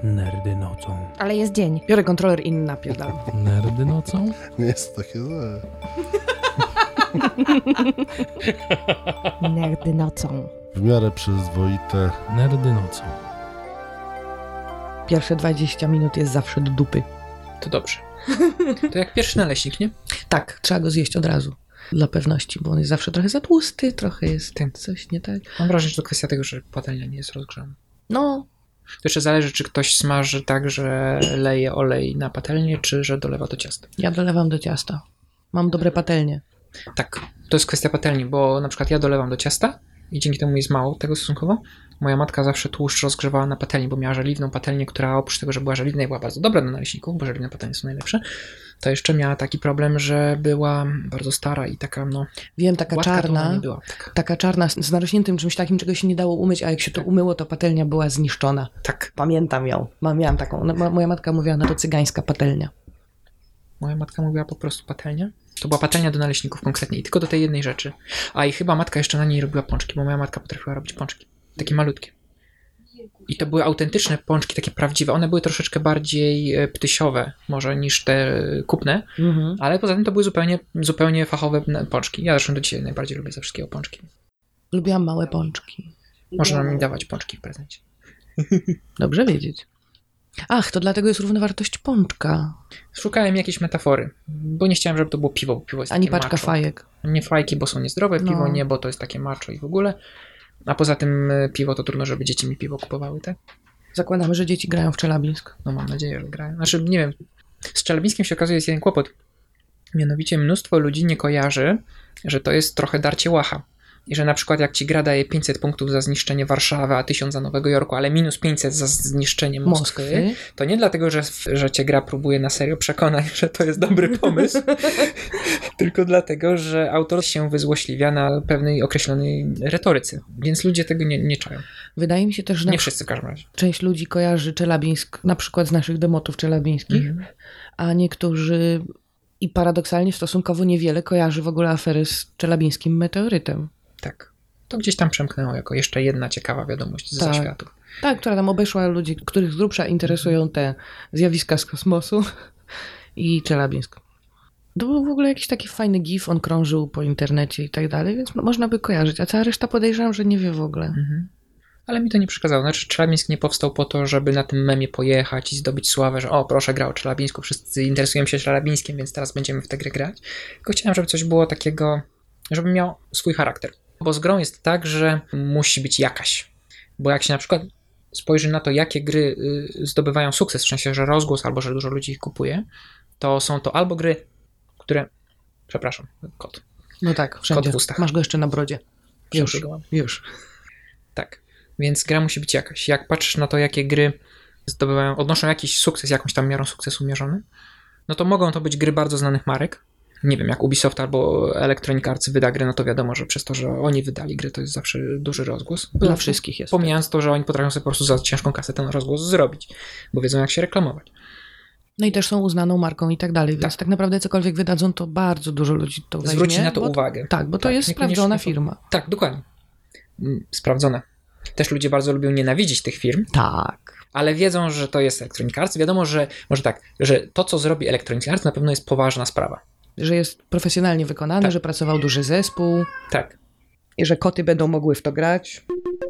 Nerdy nocą. Ale jest dzień. Biorę kontroler i napierdalam. Nerdy nocą? Nie jest takie złe. Nerdy nocą. W miarę przyzwoite. Nerdy nocą. Pierwsze 20 minut jest zawsze do dupy. To dobrze. To jak pierwszy naleśnik, nie? Tak, trzeba go zjeść od razu. Dla pewności, bo on jest zawsze trochę za tłusty, trochę jest coś nie tak. Mam wrażenie, że to kwestia tego, że patelnia nie jest rozgrzana. No, To jeszcze zależy, czy ktoś smaży tak, że leje olej na patelnię, czy że dolewa do ciasta. ja dolewam do ciasta. Mam dobre patelnie. Tak, to jest kwestia patelni, bo na przykład ja dolewam do ciasta i dzięki temu jest mało tego stosunkowo. Moja matka zawsze tłuszcz rozgrzewała na patelni, bo miała żeliwną patelnię, która oprócz tego, że była żeliwna i była bardzo dobra do naleśników, bo żeliwne patelnie są najlepsze, to jeszcze miała taki problem, że była bardzo stara i taka, no... Wiem, taka gładka to ona czarna, nie była. taka czarna z narośniętym czymś takim, czego się nie dało umyć, a jak się to umyło, to patelnia była zniszczona. Tak. Pamiętam ją. Miałam taką. Moja matka mówiła na to cygańska patelnia. Moja matka mówiła po prostu patelnia. To była patelnia do naleśników konkretnie i tylko do tej jednej rzeczy. A i chyba matka jeszcze na niej robiła pączki, bo moja matka potrafiła robić pączki. Takie malutkie. I to były autentyczne pączki, takie prawdziwe. One były troszeczkę bardziej ptysiowe może niż te kupne, ale poza tym to były zupełnie fachowe pączki. Ja zresztą do dzisiaj najbardziej lubię ze wszystkiego pączki. Lubiłam małe pączki. Można mi dawać pączki w prezencie. Dobrze wiedzieć. Ach, to dlatego jest równowartość pączka. Szukałem jakiejś metafory, bo nie chciałem, żeby to było piwo, bo piwo jest Ani takie paczka macho. fajek. Nie fajki, bo są niezdrowe, piwo No. nie, bo to jest takie macho i w ogóle. A poza tym piwo to trudno, żeby dzieci mi piwo kupowały, tak? Zakładamy, że dzieci grają w Czelabińsk. No mam nadzieję, że grają. Znaczy, nie wiem, z Czelabińskiem się okazuje jest jeden kłopot. Mianowicie mnóstwo ludzi nie kojarzy, że to jest trochę darcie łacha. I że na przykład jak ci gra daje 500 punktów za zniszczenie Warszawy, a 1000 za Nowego Jorku, ale minus 500 za zniszczenie Moskwy, to nie dlatego, że cię gra próbuje na serio przekonać, że to jest dobry pomysł, tylko dlatego, że autor się wyzłośliwia na pewnej określonej retoryce. Więc ludzie tego nie czają. Wydaje mi się też, że Nie wszyscy w każdym razie. część ludzi kojarzy Czelabińsk na przykład z naszych demotów czelabińskich, a niektórzy i paradoksalnie stosunkowo niewiele kojarzy w ogóle afery z czelabińskim meteorytem. Tak. To gdzieś tam przemknęło jako jeszcze jedna ciekawa wiadomość z zaświatów. Tak, która tam obeszła ludzi, których z grubsza interesują te zjawiska z kosmosu i Czelabińsk. To był w ogóle jakiś taki fajny gif, on krążył po internecie i tak dalej, więc można by kojarzyć, a cała reszta podejrzewam, że nie wie w ogóle. Ale mi to nie przeszkadzało. Znaczy, Czelabińsk nie powstał po to, żeby na tym memie pojechać i zdobyć sławę, że o, proszę, gra o Czelabińsku, wszyscy interesują się Czelabińskiem, więc teraz będziemy w tę grę grać. Tylko chciałem, żeby coś było takiego, żeby miał swój charakter. Bo z grą jest tak, że musi być jakaś. Bo jak się na przykład spojrzy na to, jakie gry zdobywają sukces, w sensie, że rozgłos albo że dużo ludzi ich kupuje, to są to albo gry, które... Przepraszam, kot. No tak, wszędzie. Kot w ustach. Masz go jeszcze na brodzie. Już. Tak, więc gra musi być jakaś. Jak patrzysz na to, jakie gry odnoszą jakiś sukces, jakąś tam miarą sukcesu mierzony, no to mogą to być gry bardzo znanych marek. Nie wiem, jak Ubisoft albo Electronic Arts wyda grę, no to wiadomo, że przez to, że oni wydali grę, to jest zawsze duży rozgłos. Dla wszystkich jest. Pomijając to, że oni potrafią sobie po prostu za ciężką kasę ten rozgłos zrobić, bo wiedzą, jak się reklamować. No i też są uznaną marką i tak dalej, więc tak naprawdę cokolwiek wydadzą, to bardzo dużo ludzi to weźmie. Zwróci na to uwagę. Tak, bo to jest niekoniecznie sprawdzona firma. Tak, dokładnie. Sprawdzone. Też ludzie bardzo lubią nienawidzić tych firm, Tak. ale wiedzą, że to jest Electronic Arts. Wiadomo, że może tak, że to, co zrobi Electronic Arts, na pewno jest poważna sprawa. Że jest profesjonalnie wykonane, Tak. że pracował duży zespół Tak. i że koty będą mogły w to grać.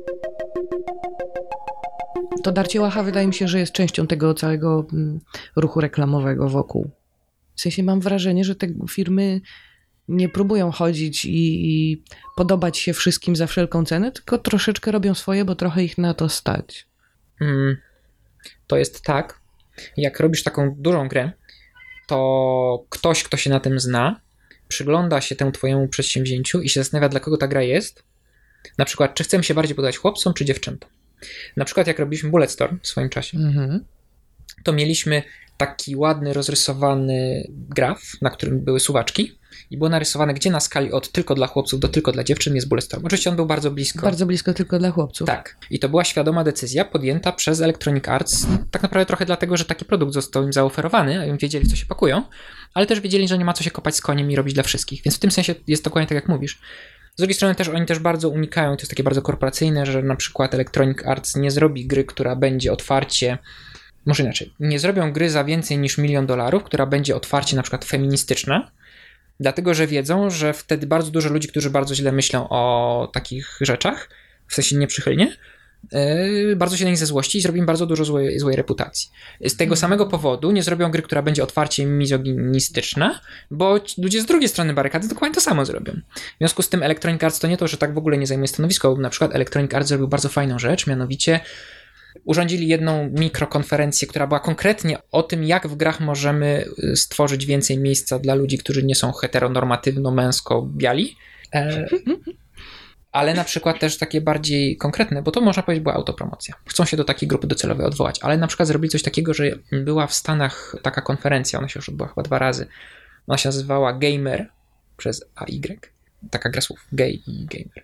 To darcie łacha wydaje mi się, że jest częścią tego całego ruchu reklamowego wokół. W sensie mam wrażenie, że te firmy nie próbują chodzić i podobać się wszystkim za wszelką cenę, tylko troszeczkę robią swoje, bo trochę ich na to stać. To jest tak, jak robisz taką dużą grę, to ktoś, kto się na tym zna, przygląda się temu twojemu przedsięwzięciu i się zastanawia, dla kogo ta gra jest. Na przykład, czy chcemy się bardziej podobać chłopcom, czy dziewczętom. Na przykład, jak robiliśmy Bulletstorm w swoim czasie, to mieliśmy taki ładny, rozrysowany graf, na którym były suwaczki i było narysowane, gdzie na skali od tylko dla chłopców do tylko dla dziewczyn jest Bulletstorm. Oczywiście on był bardzo blisko. Bardzo blisko tylko dla chłopców. Tak. I to była świadoma decyzja podjęta przez Electronic Arts, tak naprawdę trochę dlatego, że taki produkt został im zaoferowany, a oni wiedzieli, co się pakują, ale też wiedzieli, że nie ma co się kopać z koniem i robić dla wszystkich. Więc w tym sensie jest dokładnie tak, jak mówisz. Z drugiej strony też oni też bardzo unikają, to jest takie bardzo korporacyjne, że na przykład Electronic Arts nie zrobi gry, która będzie otwarcie może inaczej, nie zrobią gry za więcej niż $1 milion, która będzie otwarcie na przykład feministyczna, dlatego że wiedzą, że wtedy bardzo dużo ludzi, którzy bardzo źle myślą o takich rzeczach, w sensie nieprzychylnie, bardzo się na nich ze złości i zrobi im bardzo dużo złej reputacji. Z tego samego powodu nie zrobią gry, która będzie otwarcie mizoginistyczna, bo ludzie z drugiej strony barykady dokładnie to samo zrobią. W związku z tym Electronic Arts to nie to, że tak w ogóle nie zajmuje stanowisko, bo na przykład Electronic Arts zrobił bardzo fajną rzecz, mianowicie urządzili jedną mikrokonferencję, która była konkretnie o tym, jak w grach możemy stworzyć więcej miejsca dla ludzi, którzy nie są heteronormatywno-męsko-biali. Ale na przykład też takie bardziej konkretne, bo to można powiedzieć była autopromocja. Chcą się do takiej grupy docelowej odwołać, ale na przykład zrobili coś takiego, że była w Stanach taka konferencja, ona się już odbyła chyba 2 razy. Ona się nazywała Gamer przez AY. Taka gra słów, gay i gamer.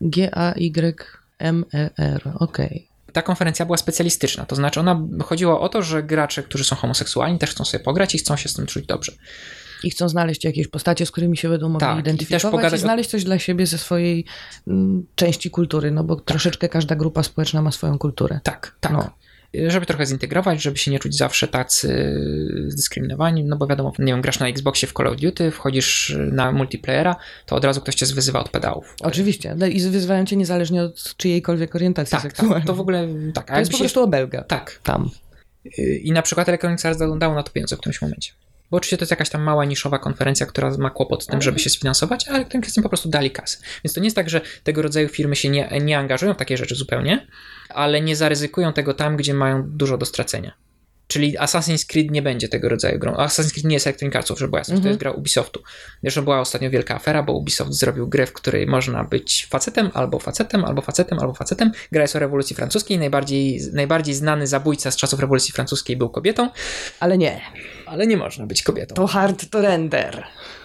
G-A-Y-M-E-R, okej. Ta konferencja była specjalistyczna, to znaczy ona chodziło o to, że gracze, którzy są homoseksualni, też chcą sobie pograć i chcą się z tym czuć dobrze. I chcą znaleźć jakieś postacie, z którymi się będą mogli identyfikować i znaleźć coś dla siebie ze swojej części kultury, no bo troszeczkę każda grupa społeczna ma swoją kulturę. Tak. No. Żeby trochę zintegrować, żeby się nie czuć zawsze tacy zdyskryminowani, no bo wiadomo, nie wiem, grasz na Xboxie w Call of Duty, wchodzisz na multiplayera, to od razu ktoś cię wyzywa od pedałów. Oczywiście. No i wyzywają cię niezależnie od czyjejkolwiek orientacji seksualnej. To w ogóle tak. To jest po prostu obelga. Tak. Tam. I na przykład Electronic Arts dało na to pieniądze w którymś momencie. Bo oczywiście to jest jakaś tam mała, niszowa konferencja, która ma kłopot z tym, żeby się sfinansować, ale Electronic Arts im po prostu dali kasę. Więc to nie jest tak, że tego rodzaju firmy się nie angażują w takie rzeczy zupełnie, ale nie zaryzykują tego tam, gdzie mają dużo do stracenia. Czyli Assassin's Creed nie będzie tego rodzaju grą. Assassin's Creed nie jest Electronic Artsów, żeby była jasność, to jest gra Ubisoftu. Zresztą była ostatnio wielka afera, bo Ubisoft zrobił grę, w której można być facetem, albo facetem, albo facetem, albo facetem. Gra jest o rewolucji francuskiej, najbardziej znany zabójca z czasów rewolucji francuskiej był kobietą. Ale nie. Ale nie można być kobietą. To hard to render.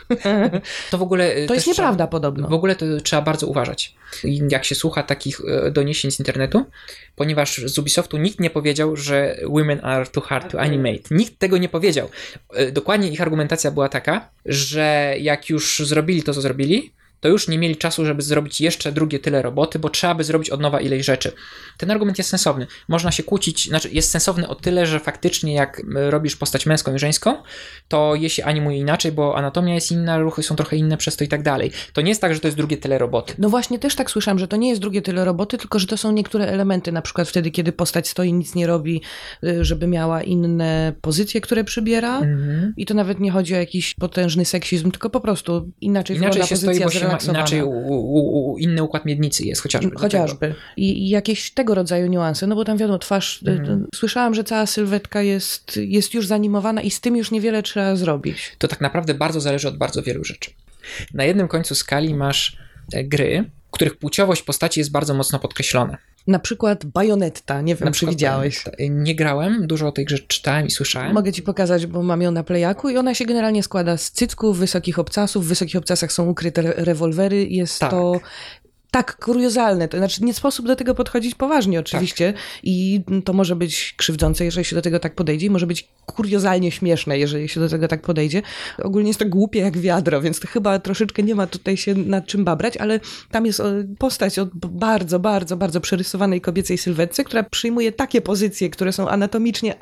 To w ogóle to jest nieprawda podobno. W ogóle to trzeba bardzo uważać. Jak się słucha takich doniesień z internetu, ponieważ z Ubisoftu nikt nie powiedział, że women are too hard to animate. Nikt tego nie powiedział. Dokładnie ich argumentacja była taka, że jak już zrobili to, co zrobili, to już nie mieli czasu, żeby zrobić jeszcze drugie tyle roboty, bo trzeba by zrobić od nowa ileś rzeczy. Ten argument jest sensowny. Można się kłócić, znaczy jest sensowny o tyle, że faktycznie jak robisz postać męską i żeńską, to je się animuje inaczej, bo anatomia jest inna, ruchy są trochę inne przez to i tak dalej. To nie jest tak, że to jest drugie tyle roboty. No właśnie też tak słyszałam, że to nie jest drugie tyle roboty, tylko że to są niektóre elementy, na przykład wtedy, kiedy postać stoi, nic nie robi, żeby miała inne pozycje, które przybiera i to nawet nie chodzi o jakiś potężny seksizm, tylko po prostu inaczej wygląda się stoi, bo się ma inaczej inny układ miednicy jest chociażby. I jakieś tego rodzaju niuanse, no bo tam wiadomo, twarz, słyszałam, że cała sylwetka jest już zanimowana i z tym już niewiele trzeba zrobić. To tak naprawdę bardzo zależy od bardzo wielu rzeczy. Na jednym końcu skali masz gry, w których płciowość postaci jest bardzo mocno podkreślona. Na przykład Bayonetta, nie wiem, czy widziałeś. Nie grałem, dużo o tej grze czytałem i słyszałem. Mogę ci pokazać, bo mam ją na Playaku i ona się generalnie składa z cycków, wysokich obcasów. W wysokich obcasach są ukryte rewolwery. Jest to tak kuriozalne. To znaczy nie sposób do tego podchodzić poważnie oczywiście i to może być krzywdzące, jeżeli się do tego tak podejdzie i może być kuriozalnie śmieszne, jeżeli się do tego tak podejdzie. Ogólnie jest to głupie jak wiadro, więc to chyba troszeczkę nie ma tutaj się nad czym babrać, ale tam jest postać o bardzo, bardzo, bardzo przerysowanej kobiecej sylwetce, która przyjmuje takie pozycje, które są anatomicznie,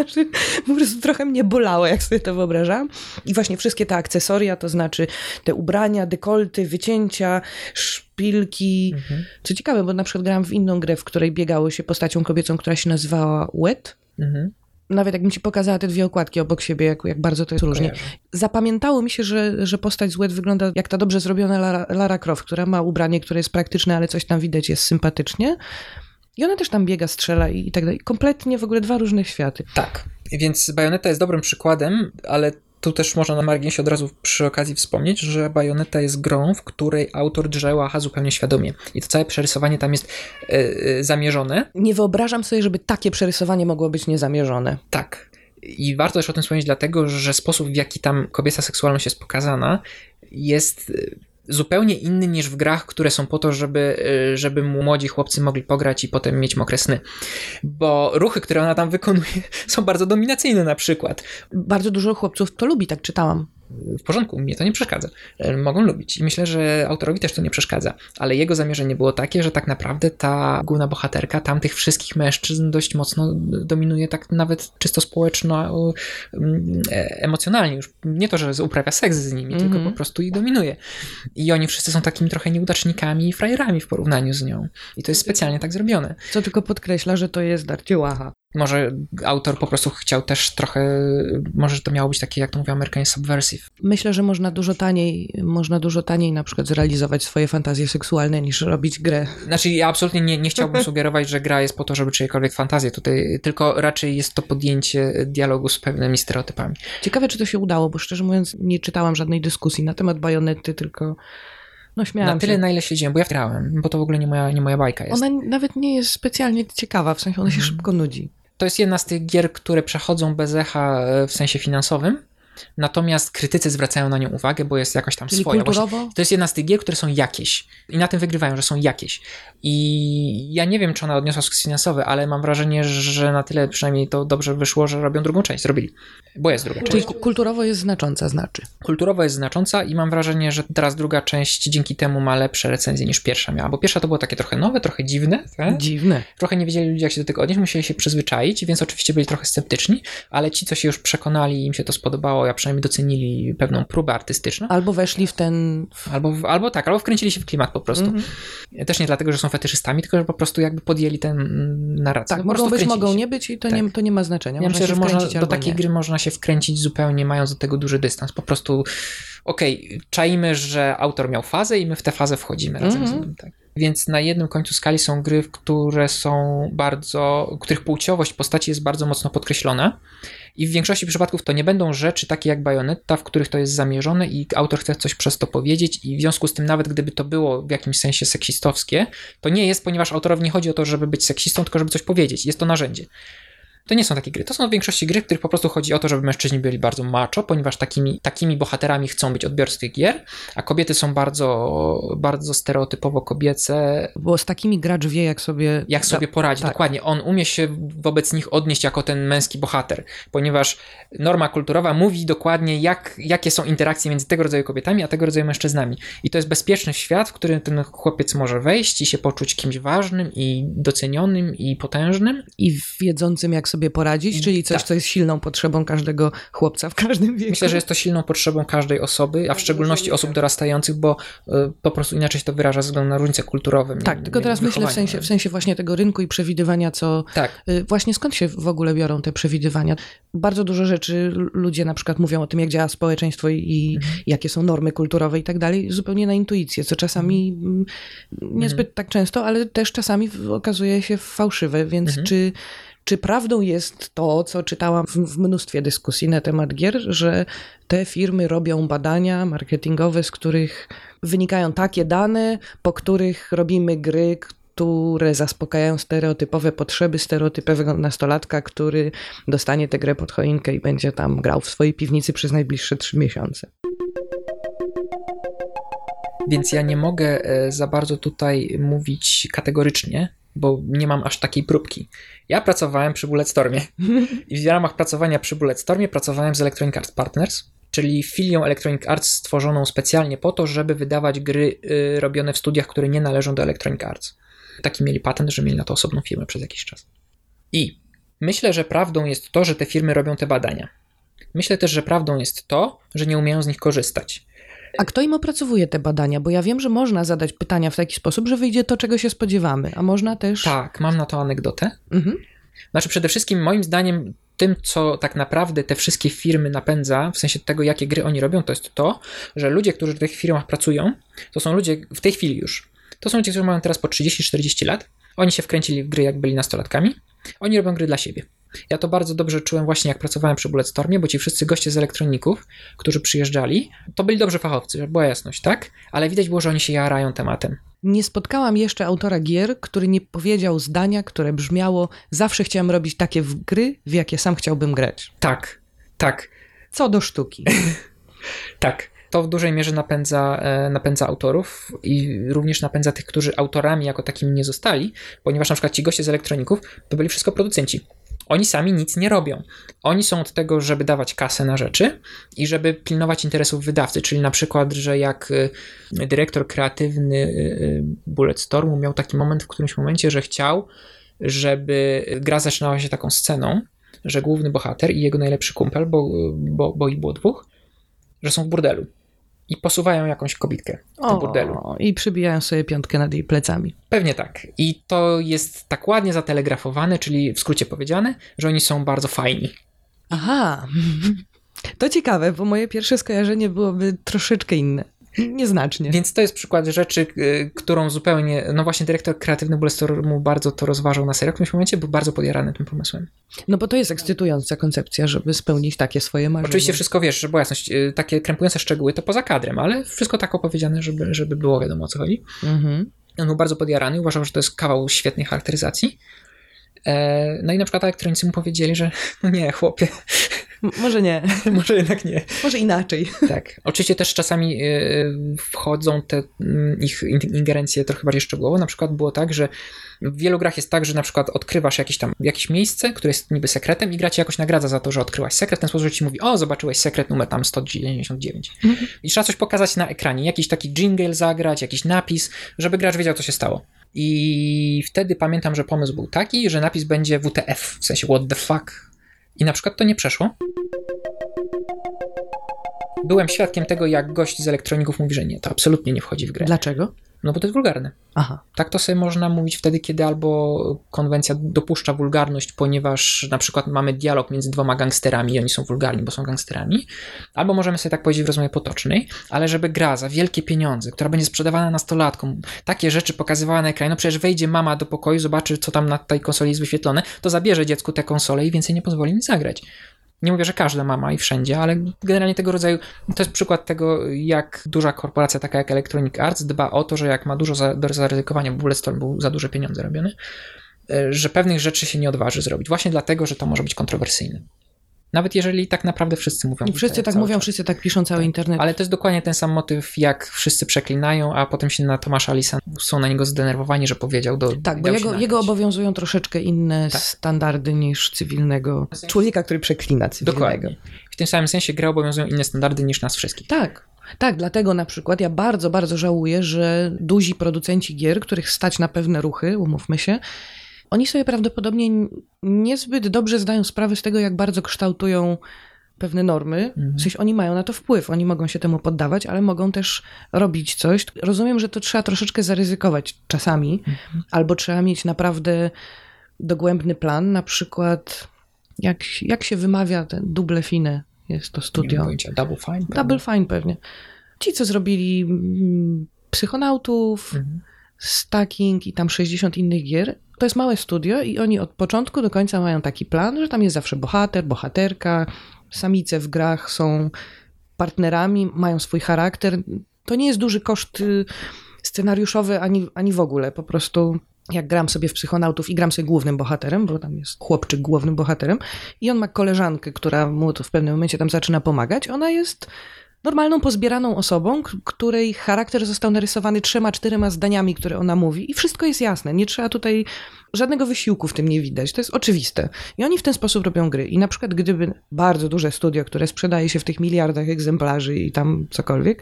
po prostu trochę mnie bolało, jak sobie to wyobrażam. I właśnie wszystkie te akcesoria, to znaczy te ubrania, dekolty, wycięcia, szpilki. Co ciekawe, bo na przykład grałam w inną grę, w której biegało się postacią kobiecą, która się nazywała Wet. Nawet jakbym ci pokazała te 2 okładki obok siebie, jak bardzo to jest różnie. Zapamiętało mi się, że postać z Wet wygląda jak ta dobrze zrobiona Lara Croft, która ma ubranie, które jest praktyczne, ale coś tam widać jest sympatycznie. I ona też tam biega, strzela i tak dalej. Kompletnie w ogóle 2 różne światy. Tak, więc Bayonetta jest dobrym przykładem, ale tu też można na marginesie od razu przy okazji wspomnieć, że Bayonetta jest grą, w której autor drze łacha zupełnie świadomie. I to całe przerysowanie tam jest zamierzone. Nie wyobrażam sobie, żeby takie przerysowanie mogło być niezamierzone. Tak. I warto też o tym wspomnieć dlatego, że sposób, w jaki tam kobieca seksualność jest pokazana, jest zupełnie inny niż w grach, które są po to, żeby młodzi chłopcy mogli pograć i potem mieć mokre sny. Bo ruchy, które ona tam wykonuje, są bardzo dominacyjne na przykład. Bardzo dużo chłopców to lubi, tak czytałam. W porządku, mnie to nie przeszkadza. Mogą lubić i myślę, że autorowi też to nie przeszkadza, ale jego zamierzenie było takie, że tak naprawdę ta główna bohaterka tamtych wszystkich mężczyzn dość mocno dominuje, tak nawet czysto społeczno, emocjonalnie już. Nie to, że uprawia seks z nimi, tylko po prostu ich dominuje. I oni wszyscy są takimi trochę nieudacznikami i frajerami w porównaniu z nią. I to jest specjalnie tak zrobione. Co tylko podkreśla, że to jest Darcie Łaha. Może autor po prostu chciał też trochę, może to miało być takie, jak to mówią Amerykanie, subversive. Myślę, że można dużo taniej na przykład zrealizować swoje fantazje seksualne niż robić grę. Znaczy ja absolutnie nie chciałbym sugerować, że gra jest po to, żeby czyjekolwiek fantazję tutaj, tylko raczej jest to podjęcie dialogu z pewnymi stereotypami. Ciekawe, czy to się udało, bo szczerze mówiąc nie czytałam żadnej dyskusji na temat Bajonety, tylko śmiałam Na tyle, się. na ile śledziłem, bo ja grałem, bo to w ogóle nie moja bajka jest. Ona nawet nie jest specjalnie ciekawa, w sensie ona się szybko nudzi. To jest jedna z tych gier, które przechodzą bez echa w sensie finansowym, natomiast krytycy zwracają na nią uwagę, bo jest jakoś tam Czyli swoja. kulturowo? Właśnie, to jest jedna z tych gier, które są jakieś i na tym wygrywają, że są jakieś. I ja nie wiem, czy ona odniosła sukces finansowy, ale mam wrażenie, że na tyle przynajmniej to dobrze wyszło, że robią drugą część, zrobili. Bo jest druga Czyli część. kulturowo jest znacząca, znaczy. Kulturowo jest znacząca i mam wrażenie, że teraz druga część dzięki temu ma lepsze recenzje niż pierwsza miała, bo pierwsza to było takie trochę nowe, trochę dziwne. Tak? Dziwne. Trochę nie wiedzieli ludzie, jak się do tego odnieść, musieli się przyzwyczaić, więc oczywiście byli trochę sceptyczni, ale ci, co się już przekonali i im się to spodobało, a przynajmniej docenili pewną próbę artystyczną. Albo weszli w ten... Albo wkręcili się w klimat po prostu. Też nie dlatego, że są fetyszystami, tylko że po prostu jakby podjęli tę narrację. Tak, po prostu mogą być, wkręcili mogą się. nie być i to, Tak. to nie ma znaczenia. Ja myślę, że do albo takiej nie. gry można się wkręcić zupełnie mając do tego duży dystans. Po prostu czaimy, że autor miał fazę i my w tę fazę wchodzimy razem z nim. Tak. Więc na jednym końcu skali są gry, których płciowość postaci jest bardzo mocno podkreślona i w większości przypadków to nie będą rzeczy takie jak Bayonetta, w których to jest zamierzone i autor chce coś przez to powiedzieć i w związku z tym nawet gdyby to było w jakimś sensie seksistowskie, to nie jest, ponieważ autorowi nie chodzi o to, żeby być seksistą, tylko żeby coś powiedzieć. Jest to narzędzie. To nie są takie gry. To są w większości gry, w których po prostu chodzi o to, żeby mężczyźni byli bardzo macho, ponieważ takimi bohaterami chcą być odbiorcy tych gier, a kobiety są bardzo, bardzo stereotypowo kobiece. Bo z takimi gracz wie, jak sobie poradzi. Tak. Dokładnie. On umie się wobec nich odnieść jako ten męski bohater, ponieważ norma kulturowa mówi dokładnie, jakie są interakcje między tego rodzaju kobietami, a tego rodzaju mężczyznami. I to jest bezpieczny świat, w którym ten chłopiec może wejść i się poczuć kimś ważnym i docenionym i potężnym. I wiedzącym, jak sobie poradzić, czyli coś, co jest silną potrzebą każdego chłopca w każdym wieku. Myślę, że jest to silną potrzebą każdej osoby, a w szczególności osób dorastających, bo po prostu inaczej się to wyraża ze względu na różnice kulturowe. Tak, tylko teraz myślę w sensie właśnie tego rynku i przewidywania, Tak. Właśnie skąd się w ogóle biorą te przewidywania. Bardzo dużo rzeczy ludzie na przykład mówią o tym, jak działa społeczeństwo i jakie są normy kulturowe i tak dalej, zupełnie na intuicję, co czasami niezbyt tak często, ale też czasami okazuje się fałszywe, więc czy prawdą jest to, co czytałam w mnóstwie dyskusji na temat gier, że te firmy robią badania marketingowe, z których wynikają takie dane, po których robimy gry, które zaspokajają stereotypowe potrzeby stereotypowego nastolatka, który dostanie tę grę pod choinkę i będzie tam grał w swojej piwnicy przez najbliższe 3 miesiące. Więc ja nie mogę za bardzo tutaj mówić kategorycznie, bo nie mam aż takiej próbki. Ja pracowałem przy Bulletstormie i w ramach pracowania przy Bulletstormie pracowałem z Electronic Arts Partners, czyli filią Electronic Arts stworzoną specjalnie po to, żeby wydawać gry robione w studiach, które nie należą do Electronic Arts. Taki mieli patent, że mieli na to osobną firmę przez jakiś czas. I myślę, że prawdą jest to, że te firmy robią te badania. Myślę też, że prawdą jest to, że nie umieją z nich korzystać. A kto im opracowuje te badania? Bo ja wiem, że można zadać pytania w taki sposób, że wyjdzie to, czego się spodziewamy, a można też... Tak, mam na to anegdotę. Znaczy przede wszystkim moim zdaniem tym, co tak naprawdę te wszystkie firmy napędza, w sensie tego, jakie gry oni robią, to jest to, że ludzie, którzy w tych firmach pracują, to są ludzie w tej chwili już. To są ludzie, którzy mają teraz po 30-40 lat. Oni się wkręcili w gry, jak byli nastolatkami. Oni robią gry dla siebie. Ja to bardzo dobrze czułem właśnie, jak pracowałem przy Bulletstormie, bo ci wszyscy goście z elektroników, którzy przyjeżdżali, to byli dobrzy fachowcy, żeby była jasność, tak? Ale widać było, że oni się jarają tematem. Nie spotkałam jeszcze autora gier, który nie powiedział zdania, które brzmiało: zawsze chciałem robić takie gry, w jakie sam chciałbym grać. Tak, tak. Co do sztuki. Tak. To w dużej mierze napędza autorów i również napędza tych, którzy autorami jako takimi nie zostali, ponieważ na przykład ci goście z elektroników to byli wszystko producenci. Oni sami nic nie robią. Oni są od tego, żeby dawać kasę na rzeczy i żeby pilnować interesów wydawcy, czyli na przykład, że jak dyrektor kreatywny Bulletstormu miał taki moment w którymś momencie, że chciał, żeby gra zaczynała się taką sceną, że główny bohater i jego najlepszy kumpel, bo ich było dwóch, że są w burdelu i posuwają jakąś kobitkę do burdelu. I przybijają sobie piątkę nad jej plecami. Pewnie tak. I to jest tak ładnie zatelegrafowane, czyli w skrócie powiedziane, że oni są bardzo fajni. Aha, to ciekawe, bo moje pierwsze skojarzenie byłoby troszeczkę inne. Nieznacznie. Więc to jest przykład rzeczy, którą zupełnie, no właśnie dyrektor kreatywny Bulletstormu bardzo to rozważał na serio. W którymś momencie był bardzo podjarany tym pomysłem. No bo to jest ekscytująca koncepcja, żeby spełnić takie swoje marzenia. Oczywiście wszystko, wiesz, żeby była jasność, takie krępujące szczegóły to poza kadrem, ale wszystko tak opowiedziane, żeby było wiadomo, o co chodzi. Mhm. On był bardzo podjarany, uważał, że to jest kawał świetnej charakteryzacji. No i na przykład elektronicy mu powiedzieli, że no nie, chłopie. Może nie. Może jednak nie. Może inaczej. Tak. Oczywiście też czasami wchodzą te ich ingerencje trochę bardziej szczegółowo. Na przykład było tak, że w wielu grach jest tak, że na przykład odkrywasz jakieś miejsce, które jest niby sekretem i gra ci jakoś nagradza za to, że odkryłaś sekret. W ten sposób, że ci mówi, o, zobaczyłeś sekret numer tam 199. I trzeba coś pokazać na ekranie. Jakiś taki jingle zagrać, jakiś napis, żeby gracz wiedział, co się stało. I wtedy pamiętam, że pomysł był taki, że napis będzie WTF, w sensie what the fuck. I na przykład to nie przeszło. Byłem świadkiem tego, jak gość z elektroników mówi, że nie, to absolutnie nie wchodzi w grę. Dlaczego? No bo to jest wulgarne. Aha. Tak to sobie można mówić wtedy, kiedy albo konwencja dopuszcza wulgarność, ponieważ na przykład mamy dialog między dwoma gangsterami i oni są wulgarni, bo są gangsterami, albo możemy sobie tak powiedzieć w rozmowie potocznej, ale żeby gra za wielkie pieniądze, która będzie sprzedawana nastolatkom, takie rzeczy pokazywała na ekranie, no przecież wejdzie mama do pokoju, zobaczy, co tam na tej konsoli jest wyświetlone, to zabierze dziecku tę konsolę i więcej nie pozwoli mi zagrać. Nie mówię, że każda mama i wszędzie, ale generalnie tego rodzaju, to jest przykład tego, jak duża korporacja taka jak Electronic Arts dba o to, że jak ma dużo do zaryzykowania, bo Bulletstorm był za duże pieniądze robiony, że pewnych rzeczy się nie odważy zrobić. Właśnie dlatego, że to może być kontrowersyjne. Nawet jeżeli tak naprawdę wszyscy mówią. Wszyscy tak mówią, wszyscy tak piszą, cały internet. Ale to jest dokładnie ten sam motyw, jak wszyscy przeklinają, a potem się na Tomasza Lisa są na niego zdenerwowani, że powiedział do... Tak, bo jego obowiązują troszeczkę inne standardy niż cywilnego człowieka, który przeklina cywilnego. Dokładnie. W tym samym sensie gry obowiązują inne standardy niż nas wszystkich. Tak, dlatego na przykład ja bardzo, bardzo żałuję, że duzi producenci gier, których stać na pewne ruchy, umówmy się, oni sobie prawdopodobnie niezbyt dobrze zdają sprawę z tego, jak bardzo kształtują pewne normy. W sensie oni mają na to wpływ, oni mogą się temu poddawać, ale mogą też robić coś. Rozumiem, że to trzeba troszeczkę zaryzykować czasami, albo trzeba mieć naprawdę dogłębny plan, na przykład jak się wymawia ten Double Fine, jest to studio. Double Fine? Double Fine pewnie. Ci, co zrobili Psychonautów, Stacking i tam 60 innych gier, to jest małe studio i oni od początku do końca mają taki plan, że tam jest zawsze bohater, bohaterka, samice w grach są partnerami, mają swój charakter. To nie jest duży koszt scenariuszowy ani w ogóle. Po prostu jak gram sobie w Psychonautów i gram sobie głównym bohaterem, bo tam jest chłopczyk głównym bohaterem i on ma koleżankę, która mu w pewnym momencie tam zaczyna pomagać. Ona jest normalną, pozbieraną osobą, której charakter został narysowany 3-4 zdaniami, które ona mówi i wszystko jest jasne. Nie trzeba tutaj żadnego wysiłku w tym nie widać. To jest oczywiste. I oni w ten sposób robią gry. I na przykład gdyby bardzo duże studio, które sprzedaje się w tych miliardach egzemplarzy i tam cokolwiek,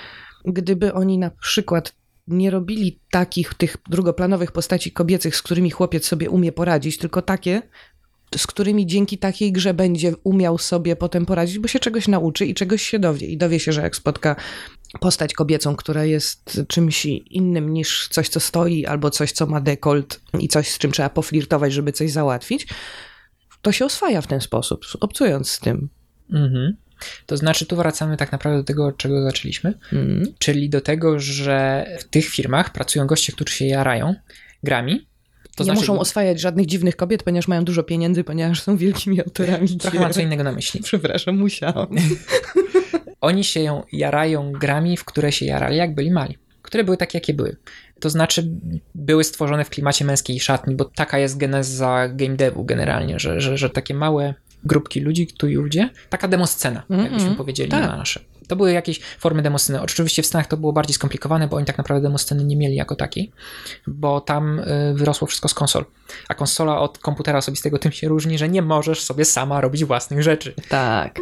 gdyby oni na przykład nie robili tych drugoplanowych postaci kobiecych, z którymi chłopiec sobie umie poradzić, tylko takie, z którymi dzięki takiej grze będzie umiał sobie potem poradzić, bo się czegoś nauczy i czegoś się dowie. I dowie się, że jak spotka postać kobiecą, która jest czymś innym niż coś, co stoi, albo coś, co ma dekolt i coś, z czym trzeba poflirtować, żeby coś załatwić, to się oswaja w ten sposób, obcując z tym. To znaczy tu wracamy tak naprawdę do tego, od czego zaczęliśmy, czyli do tego, że w tych firmach pracują goście, którzy się jarają grami. To nie muszą oswajać żadnych dziwnych kobiet, ponieważ mają dużo pieniędzy, ponieważ są wielkimi autorami. Trochę mam co innego na myśli. Przepraszam, musiałam. Oni się jarają grami, w które się jarali, jak byli mali. Które były takie, jakie były. To znaczy były stworzone w klimacie męskiej szatni, bo taka jest geneza game devu generalnie, że takie małe grupki ludzi tu i ówdzie, taka demoscena, jakbyśmy powiedzieli na nasze. To były jakieś formy demosceny. Oczywiście w Stanach to było bardziej skomplikowane, bo oni tak naprawdę demosceny nie mieli jako takiej, bo tam wyrosło wszystko z konsol. A konsola od komputera osobistego tym się różni, że nie możesz sobie sama robić własnych rzeczy. Tak.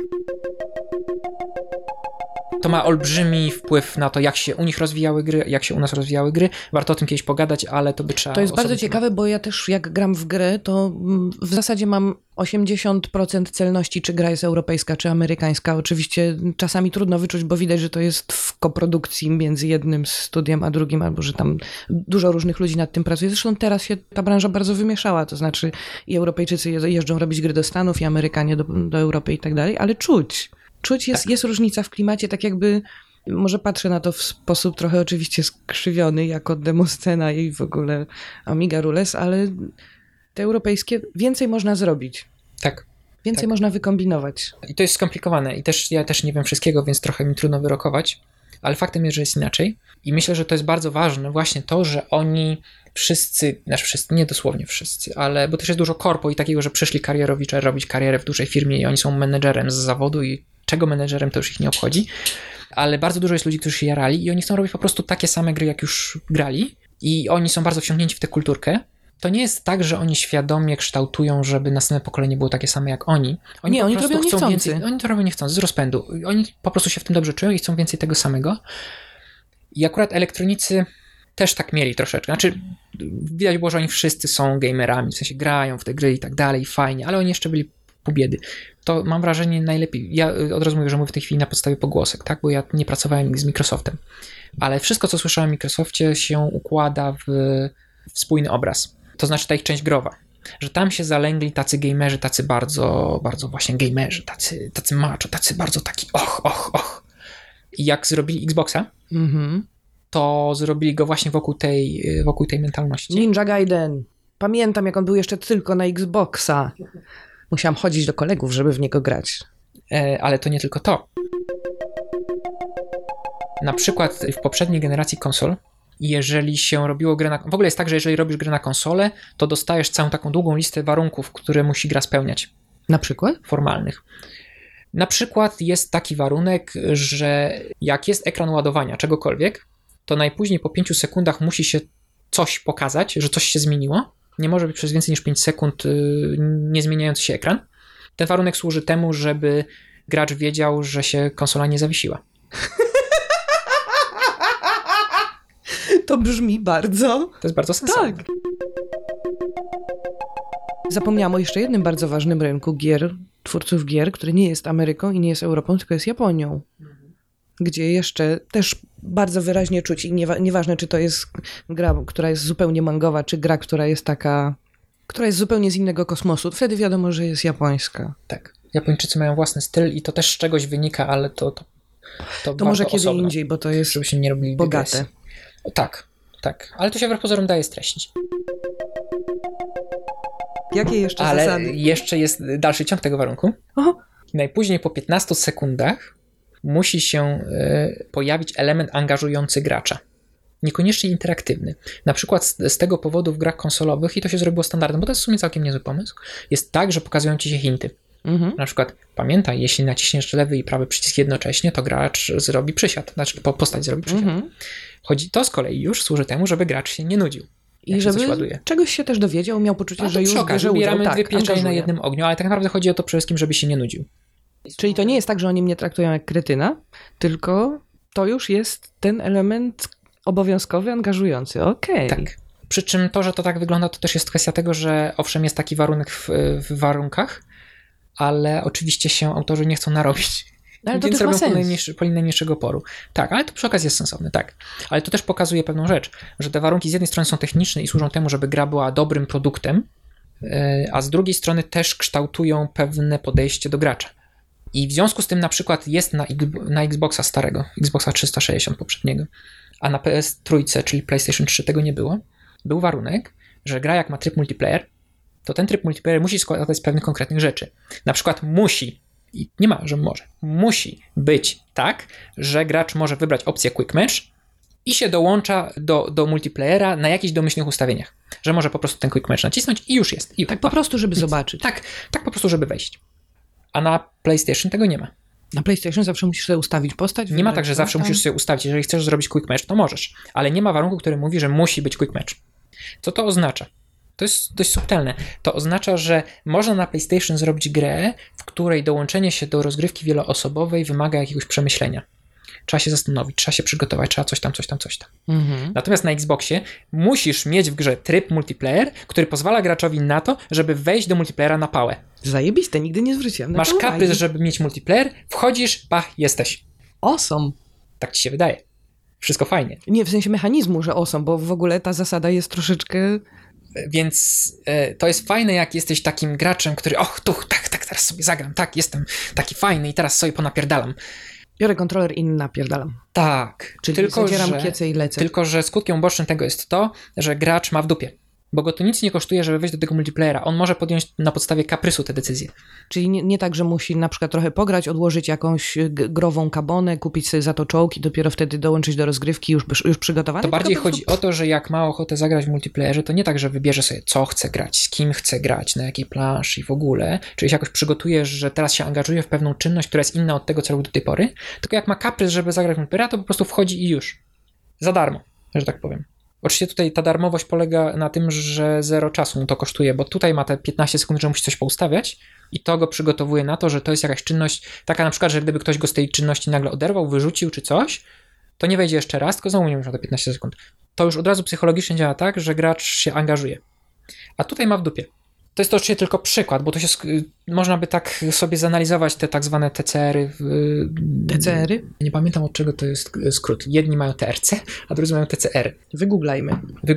To ma olbrzymi wpływ na to, jak się u nich rozwijały gry, jak się u nas rozwijały gry. Warto o tym kiedyś pogadać, ale to by trzeba... To jest bardzo osobno ciekawe, bo ja też jak gram w gry, to w zasadzie mam 80% celności, czy gra jest europejska, czy amerykańska. Oczywiście czasami trudno wyczuć, bo widać, że to jest w koprodukcji między jednym studiem a drugim, albo że tam dużo różnych ludzi nad tym pracuje. Zresztą teraz się ta branża bardzo wymieszała, to znaczy i Europejczycy jeżdżą robić gry do Stanów, i Amerykanie do Europy i tak dalej, ale czuć, jest różnica w klimacie, tak jakby, może patrzę na to w sposób trochę oczywiście skrzywiony, jako demoscena i w ogóle Amiga Rules, ale te europejskie więcej można zrobić. Tak. Więcej można wykombinować. I to jest skomplikowane i ja też nie wiem wszystkiego, więc trochę mi trudno wyrokować, ale faktem jest, że jest inaczej i myślę, że to jest bardzo ważne właśnie to, że oni wszyscy, nie dosłownie wszyscy, ale bo też jest dużo korpo i takiego, że przyszli karierowicze robić karierę w dużej firmie i oni są menedżerem z zawodu i czego menedżerem to już ich nie obchodzi, ale bardzo dużo jest ludzi, którzy się jarali i oni chcą robić po prostu takie same gry, jak już grali i oni są bardzo wciągnięci w tę kulturkę. To nie jest tak, że oni świadomie kształtują, żeby następne pokolenie było takie same jak oni. Oni to robią niechcący. Oni to robią niechcący, z rozpędu. Oni po prostu się w tym dobrze czują i chcą więcej tego samego. I akurat elektronicy też tak mieli troszeczkę. Znaczy, widać było, że oni wszyscy są gamerami, w sensie grają w te gry i tak dalej, fajnie, ale oni jeszcze byli pół biedy. To mam wrażenie najlepiej. Ja od razu mówię, że mówię w tej chwili na podstawie pogłosek, tak? Bo ja nie pracowałem z Microsoftem. Ale wszystko, co słyszałem o Microsoftie, się układa w spójny obraz. To znaczy ta ich część growa. Że tam się zalęgli tacy gamerzy, tacy bardzo, bardzo właśnie gamerzy, tacy macho, tacy bardzo taki och. I jak zrobili Xboxa, to zrobili go właśnie wokół tej mentalności. Ninja Gaiden. Pamiętam, jak on był jeszcze tylko na Xboxa. Musiałam chodzić do kolegów, żeby w niego grać. Ale to nie tylko to. Na przykład w poprzedniej generacji konsol, jeżeli się robiło grę w ogóle jest tak, że jeżeli robisz grę na konsolę, to dostajesz całą taką długą listę warunków, które musi gra spełniać. Na przykład? Formalnych. Na przykład jest taki warunek, że jak jest ekran ładowania czegokolwiek, to najpóźniej po 5 sekundach musi się coś pokazać, że coś się zmieniło. Nie może być przez więcej niż 5 sekund nie zmieniający się ekran. Ten warunek służy temu, żeby gracz wiedział, że się konsola nie zawiesiła. To brzmi bardzo... To jest bardzo sensowne. Tak. Zapomniałam o jeszcze jednym bardzo ważnym rynku gier, twórców gier, który nie jest Ameryką i nie jest Europą, tylko jest Japonią. Gdzie jeszcze też bardzo wyraźnie czuć i nieważne, czy to jest gra, która jest zupełnie mangowa, czy gra, która jest zupełnie z innego kosmosu. Wtedy wiadomo, że jest japońska. Tak. Japończycy mają własny styl i to też z czegoś wynika, ale to może kiedy osobno, indziej, bo to jest żebyśmy nie robili bogate. dygresji. Tak. Ale to się wbrew pozorom daje streścić. Jakie jeszcze ale zasady? Ale jeszcze jest dalszy ciąg tego warunku. Aha. Najpóźniej po 15 sekundach musi się pojawić element angażujący gracza. Niekoniecznie interaktywny. Na przykład z tego powodu w grach konsolowych, i to się zrobiło standardem, bo to jest w sumie całkiem niezły pomysł, jest tak, że pokazują ci się hinty. Na przykład pamiętaj, jeśli naciśniesz lewy i prawy przycisk jednocześnie, to gracz zrobi przysiad, znaczy postać zrobi przysiad. To z kolei już służy temu, żeby gracz się nie nudził. I żeby czegoś się też dowiedział, miał poczucie, że już bierze udział. Wybieramy dwie pieczenie na jednym ogniu, ale tak naprawdę chodzi o to przede wszystkim, żeby się nie nudził. Czyli to nie jest tak, że oni mnie traktują jak kretyna, tylko to już jest ten element obowiązkowy, angażujący. Okej. Tak. Przy czym to, że to tak wygląda, to też jest kwestia tego, że owszem jest taki warunek w warunkach, ale oczywiście się autorzy nie chcą narobić. Ale to więc też ma robią sens. po najmniejszego oporu. Tak, ale to przy okazji jest sensowne, tak. Ale to też pokazuje pewną rzecz, że te warunki z jednej strony są techniczne i służą temu, żeby gra była dobrym produktem, a z drugiej strony też kształtują pewne podejście do gracza. I w związku z tym na przykład jest na Xboxa starego, Xboxa 360 poprzedniego, a na PS3, czyli PlayStation 3 tego nie było, był warunek, że gra jak ma tryb multiplayer, to ten tryb multiplayer musi składać z pewnych konkretnych rzeczy. Na przykład musi, i nie ma, że może, musi być tak, że gracz może wybrać opcję Quick Match i się dołącza do multiplayera na jakichś domyślnych ustawieniach. Że może po prostu ten Quick Match nacisnąć i już jest. I tak po prostu, żeby zobaczyć. Tak po prostu, żeby wejść. A na PlayStation tego nie ma. Na PlayStation zawsze musisz sobie ustawić postać. Nie ma tak, że zawsze musisz sobie ustawić. Jeżeli chcesz zrobić quick match, to możesz. Ale nie ma warunku, który mówi, że musi być quick match. Co to oznacza? To jest dość subtelne. To oznacza, że można na PlayStation zrobić grę, w której dołączenie się do rozgrywki wieloosobowej wymaga jakiegoś przemyślenia. Trzeba się zastanowić, trzeba się przygotować, trzeba coś tam. Natomiast na Xboxie musisz mieć w grze tryb multiplayer, który pozwala graczowi na to, żeby wejść do multiplayera na pałę. Zajebiste, nigdy nie zwróciłem na Masz to uwagi. kaprys, żeby mieć multiplayer, wchodzisz, pach, jesteś. Awesome. Tak ci się wydaje. Wszystko fajnie. Nie, w sensie mechanizmu, że awesome, bo w ogóle ta zasada jest troszeczkę... Więc to jest fajne, jak jesteś takim graczem, który tak, teraz sobie zagram, tak, jestem taki fajny i teraz sobie ponapierdalam. Biorę kontroler i napierdalam. Tak. Czyli zadzieram kiece i lecę. Tylko że skutkiem ubocznym tego jest to, że gracz ma w dupie. Bo go to nic nie kosztuje, żeby wejść do tego multiplayera. On może podjąć na podstawie kaprysu te decyzje. Czyli nie tak, że musi na przykład trochę pograć, odłożyć jakąś grową kabonę, kupić sobie za to czołg i dopiero wtedy dołączyć do rozgrywki już przygotowany? To bardziej chodzi o to, że jak ma ochotę zagrać w multiplayerze, to nie tak, że wybierze sobie, co chce grać, z kim chce grać, na jakiej planszy i w ogóle, czyli się jakoś przygotuje, że teraz się angażuje w pewną czynność, która jest inna od tego, co robił do tej pory, tylko jak ma kaprys, żeby zagrać w multiplayera, to po prostu wchodzi i już. Za darmo, że tak powiem. Oczywiście tutaj ta darmowość polega na tym, że 0 czasu mu to kosztuje, bo tutaj ma te 15 sekund, że musi coś poustawiać i to go przygotowuje na to, że to jest jakaś czynność taka na przykład, że gdyby ktoś go z tej czynności nagle oderwał, wyrzucił czy coś, to nie wejdzie jeszcze raz, tylko znowu nie będzie miał te 15 sekund. To już od razu psychologicznie działa tak, że gracz się angażuje. A tutaj ma w dupie. To jest to oczywiście tylko przykład, bo to się można by tak sobie zanalizować te tak zwane TCR-y. TCR-y? Nie pamiętam, od czego to jest skrót. Jedni mają TRC, a drudzy mają TCR. Wygooglajmy.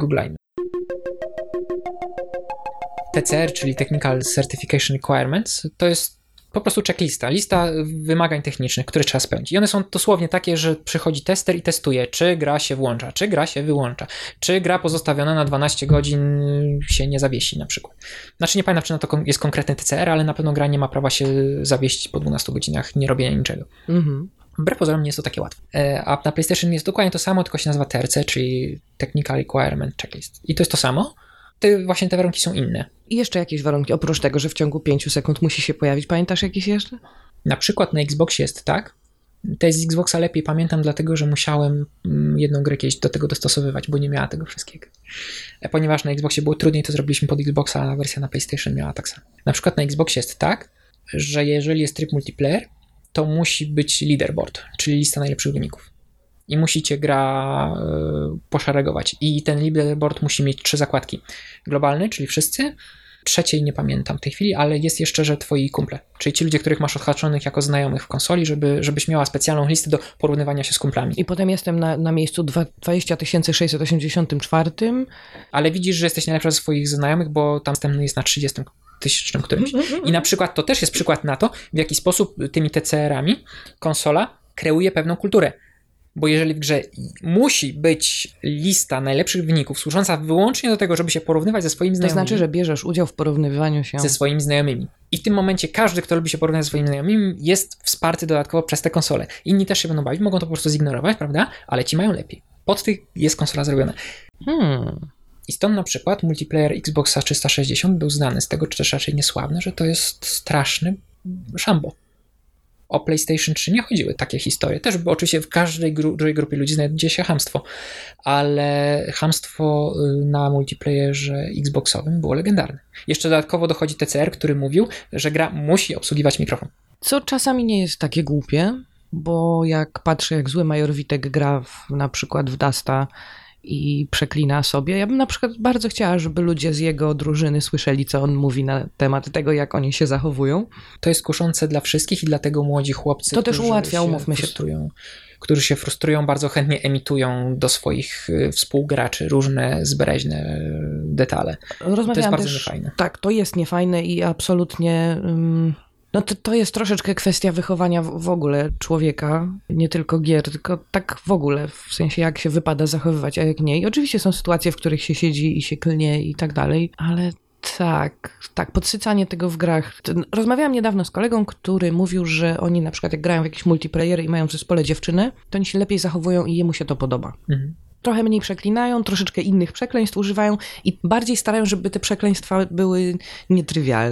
TCR, czyli Technical Certification Requirements, to jest po prostu checklista, lista wymagań technicznych, które trzeba spełnić. I one są dosłownie takie, że przychodzi tester i testuje, czy gra się włącza, czy gra się wyłącza, czy gra pozostawiona na 12 godzin się nie zawiesi na przykład. Znaczy nie pamiętam, czy na to jest konkretny TCR, ale na pewno gra nie ma prawa się zawiesić po 12 godzinach nie robienia niczego. Wbrew pozorom nie jest to takie łatwe. A na PlayStation jest dokładnie to samo, tylko się nazywa TRC, czyli Technical Requirement Checklist. I to jest to samo. Właśnie te warunki są inne. I jeszcze jakieś warunki, oprócz tego, że w ciągu 5 sekund musi się pojawić. Pamiętasz jakieś jeszcze? Na przykład na Xboxie jest tak. To jest z Xboxa lepiej pamiętam, dlatego że musiałem jedną grę kiedyś do tego dostosowywać, bo nie miała tego wszystkiego. Ponieważ na Xboxie było trudniej, to zrobiliśmy pod Xboxa, a wersja na PlayStation miała tak samo. Na przykład na Xboxie jest tak, że jeżeli jest tryb multiplayer, to musi być leaderboard, czyli lista najlepszych wyników. I musicie gra poszeregować. I ten leaderboard musi mieć 3 zakładki. Globalny, czyli wszyscy. Trzeciej nie pamiętam w tej chwili, ale jest jeszcze, że twoi kumple. Czyli ci ludzie, których masz odhaczonych jako znajomych w konsoli, żebyś miała specjalną listę do porównywania się z kumplami. I potem jestem na miejscu 20 684. Ale widzisz, że jesteś najlepsza ze swoich znajomych, bo tam następny jest na 30 000 którymś. I na przykład to też jest przykład na to, w jaki sposób tymi TCR-ami konsola kreuje pewną kulturę. Bo jeżeli w grze musi być lista najlepszych wyników służąca wyłącznie do tego, żeby się porównywać ze swoimi znajomymi. To znaczy, że bierzesz udział w porównywaniu się ze swoimi znajomymi. I w tym momencie każdy, kto lubi się porównać ze swoimi znajomymi, jest wsparty dodatkowo przez tę konsolę. Inni też się będą bawić, mogą to po prostu zignorować, prawda? Ale ci mają lepiej. Pod tych jest konsola zrobiona. I stąd na przykład multiplayer Xboxa 360 był znany z tego, czy też raczej niesławny, że to jest straszny szambo. O PlayStation 3 nie chodziły takie historie. Też, bo oczywiście w każdej dużej grupie ludzi znajdzie się chamstwo, ale chamstwo na multiplayerze Xboxowym było legendarne. Jeszcze dodatkowo dochodzi TCR, który mówił, że gra musi obsługiwać mikrofon. Co czasami nie jest takie głupie, bo jak patrzę, jak zły Major Witek gra na przykład w Dusta i przeklina sobie. Ja bym na przykład bardzo chciała, żeby ludzie z jego drużyny słyszeli, co on mówi na temat tego, jak oni się zachowują. To jest kuszące dla wszystkich i dlatego młodzi chłopcy, to też ułatwia, umówmy się, którzy się frustrują, bardzo chętnie emitują do swoich współgraczy różne zbereźne detale. To jest bardzo niefajne. Tak, to jest niefajne i absolutnie... No to jest troszeczkę kwestia wychowania w ogóle człowieka, nie tylko gier, tylko tak w ogóle, w sensie jak się wypada zachowywać, a jak nie. I oczywiście są sytuacje, w których się siedzi i się klnie i tak dalej, ale tak, podsycanie tego w grach. Rozmawiałam niedawno z kolegą, który mówił, że oni na przykład jak grają w jakiś multiplayer i mają w zespole dziewczynę, to oni się lepiej zachowują i jemu się to podoba. Trochę mniej przeklinają, troszeczkę innych przekleństw używają i bardziej starają, żeby te przekleństwa były nietrywialne.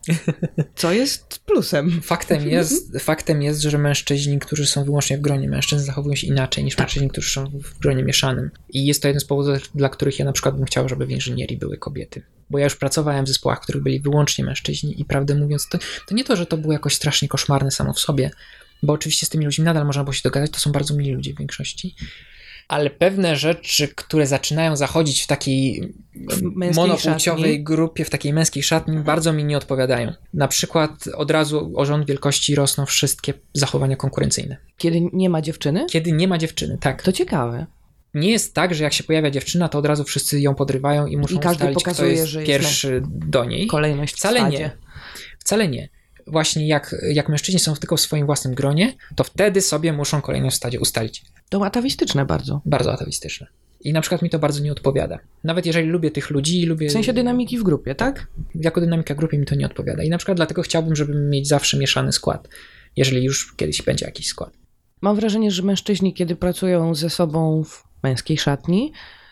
Co jest plusem. Faktem jest, że mężczyźni, którzy są wyłącznie w gronie mężczyzn, zachowują się inaczej niż mężczyźni, którzy są w gronie mieszanym. I jest to jeden z powodów, dla których ja na przykład bym chciał, żeby w inżynierii były kobiety. Bo ja już pracowałem w zespołach, w których byli wyłącznie mężczyźni i prawdę mówiąc, to nie to, że to było jakoś strasznie koszmarne samo w sobie, bo oczywiście z tymi ludźmi nadal można było się dogadać, to są bardzo mili ludzie w większości, ale pewne rzeczy, które zaczynają zachodzić w takiej monopłciowej grupie, w takiej męskiej szatni, bardzo mi nie odpowiadają. Na przykład od razu o rząd wielkości rosną wszystkie zachowania konkurencyjne. Kiedy nie ma dziewczyny? Kiedy nie ma dziewczyny, tak. To ciekawe. Nie jest tak, że jak się pojawia dziewczyna, to od razu wszyscy ją podrywają i muszą ustalić, kto jest pierwszy do niej. Kolejność Wcale nie. Wcale nie. Właśnie jak mężczyźni są tylko w swoim własnym gronie, to wtedy sobie muszą kolejność w stadzie ustalić. To atawistyczne bardzo. Bardzo atawistyczne. I na przykład mi to bardzo nie odpowiada. Nawet jeżeli lubię tych ludzi i lubię... W sensie dynamiki w grupie, tak? Jako dynamika grupy mi to nie odpowiada. I na przykład dlatego chciałbym, żeby mieć zawsze mieszany skład. Jeżeli już kiedyś będzie jakiś skład. Mam wrażenie, że mężczyźni, kiedy pracują ze sobą w męskiej szatni,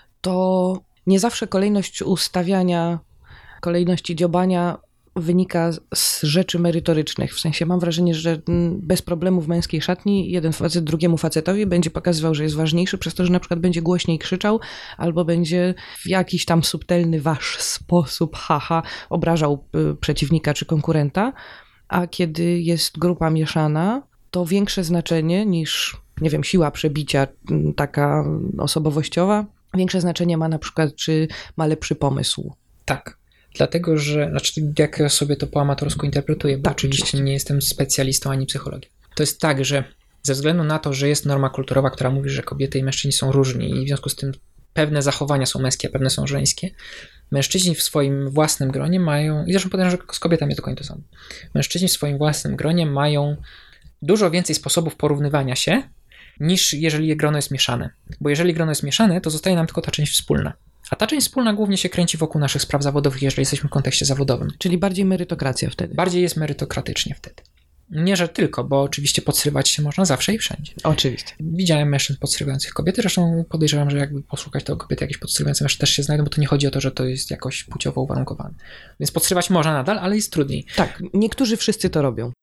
to nie zawsze kolejność ustawiania, kolejności dziobania wynika z rzeczy merytorycznych. W sensie mam wrażenie, że bez problemu w męskiej szatni jeden facet drugiemu facetowi będzie pokazywał, że jest ważniejszy przez to, że na przykład będzie głośniej krzyczał albo będzie w jakiś tam subtelny wasz sposób, obrażał przeciwnika czy konkurenta, a kiedy jest grupa mieszana, to większe znaczenie niż, nie wiem, siła przebicia taka osobowościowa, większe znaczenie ma na przykład, czy ma lepszy pomysł. Tak. Dlatego, że, jak ja sobie to po amatorsku interpretuję, bo tak, oczywiście nie jestem specjalistą ani psychologiem. To jest tak, że ze względu na to, że jest norma kulturowa, która mówi, że kobiety i mężczyźni są różni i w związku z tym pewne zachowania są męskie, a pewne są żeńskie, mężczyźni w swoim własnym gronie mają, i zresztą podejrzewam, że z kobietami jest dokładnie to samo, mężczyźni w swoim własnym gronie mają dużo więcej sposobów porównywania się, niż jeżeli grono jest mieszane. Bo jeżeli grono jest mieszane, to zostaje nam tylko ta część wspólna. A ta część wspólna głównie się kręci wokół naszych spraw zawodowych, jeżeli jesteśmy w kontekście zawodowym. Czyli bardziej merytokracja wtedy. Bardziej jest merytokratycznie wtedy. Nie, że tylko, bo oczywiście podsrywać się można zawsze i wszędzie. Oczywiście. Widziałem mężczyzn podsrywających kobiety, zresztą podejrzewam, że jakby poszukać to kobiety jakieś podsrywające mężczyzn też się znajdą, bo to nie chodzi o to, że to jest jakoś płciowo uwarunkowane. Więc podsrywać można nadal, ale jest trudniej. Tak, niektórzy wszyscy to robią.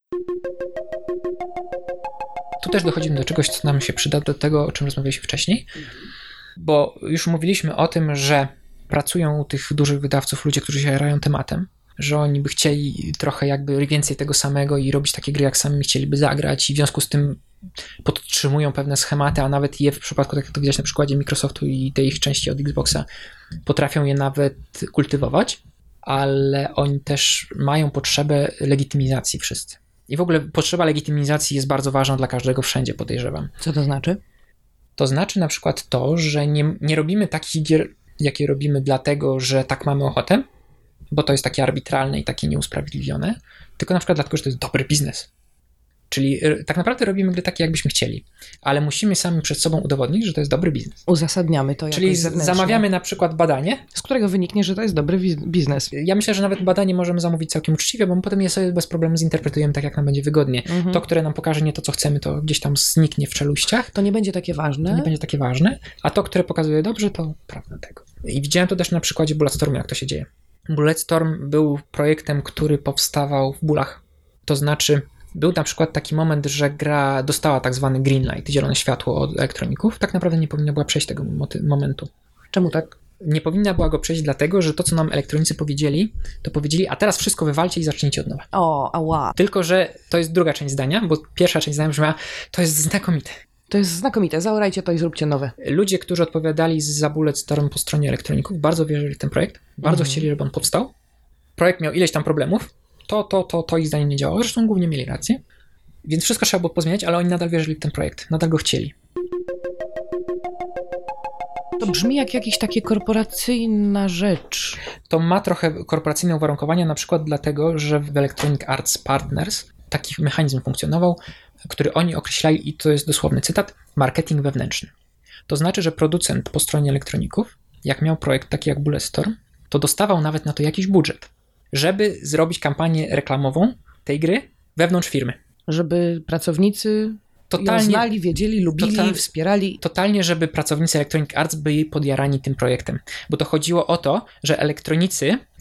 Tu też dochodzimy do czegoś, co nam się przyda, do tego, o czym rozmawialiśmy wcześniej, bo już mówiliśmy o tym, że pracują u tych dużych wydawców ludzie, którzy się jarają tematem, że oni by chcieli trochę jakby więcej tego samego i robić takie gry, jak sami chcieliby zagrać i w związku z tym podtrzymują pewne schematy, a nawet je w przypadku, tak jak to widać na przykładzie Microsoftu i tej ich części od Xboxa, potrafią je nawet kultywować, ale oni też mają potrzebę legitymizacji wszyscy. I w ogóle potrzeba legitymizacji jest bardzo ważna dla każdego wszędzie, podejrzewam. Co to znaczy? To znaczy na przykład to, że nie robimy takich gier, jakie robimy dlatego, że tak mamy ochotę, bo to jest takie arbitralne i takie nieusprawiedliwione, tylko na przykład dlatego, że to jest dobry biznes. Czyli tak naprawdę robimy gry takie, jakbyśmy chcieli, ale musimy sami przed sobą udowodnić, że to jest dobry biznes. Uzasadniamy to Czyli jakoś zewnętrznie. Zamawiamy na przykład badanie, z którego wyniknie, że to jest dobry biznes. Ja myślę, że nawet badanie możemy zamówić całkiem uczciwie, bo my potem je sobie bez problemu zinterpretujemy tak, jak nam będzie wygodnie. To, które nam pokaże nie to, co chcemy, to gdzieś tam zniknie w czeluściach. To nie będzie takie ważne. To nie będzie takie ważne, a to, które pokazuje dobrze, to prawda tego. I widziałem to też na przykładzie Bulletstormu, jak to się dzieje. Bulletstorm był projektem, który powstawał w bólach. To znaczy, był na przykład taki moment, że gra dostała tak zwany green light, zielone światło od elektroników. Tak naprawdę nie powinna była przejść tego momentu. Czemu tak? Nie powinna była go przejść dlatego, że to, co nam elektronicy powiedzieli, to powiedzieli, a teraz wszystko wywalcie i zacznijcie od nowa. O, ała. Tylko, że to jest druga część zdania, bo pierwsza część zdania brzmiała, to jest znakomite. To jest znakomite, zaorajcie to i zróbcie nowe. Ludzie, którzy odpowiadali za Bulletstorm po stronie elektroników, bardzo wierzyli w ten projekt, bardzo chcieli, żeby on powstał. Projekt miał ileś tam problemów, to ich zdaniem nie działało, zresztą głównie mieli rację. Więc wszystko trzeba było pozmieniać, ale oni nadal wierzyli w ten projekt, nadal go chcieli. To brzmi jak jakaś taka korporacyjna rzecz. To ma trochę korporacyjne uwarunkowania, na przykład dlatego, że w Electronic Arts Partners taki mechanizm funkcjonował, który oni określali, i to jest dosłowny cytat, marketing wewnętrzny. To znaczy, że producent po stronie elektroników, jak miał projekt taki jak Bulletstorm, to dostawał nawet na to jakiś budżet, żeby zrobić kampanię reklamową tej gry wewnątrz firmy. Żeby pracownicy ją znali, wiedzieli, lubili, wspierali. Totalnie, żeby pracownicy Electronic Arts byli podjarani tym projektem. Bo to chodziło o to, że elektronicy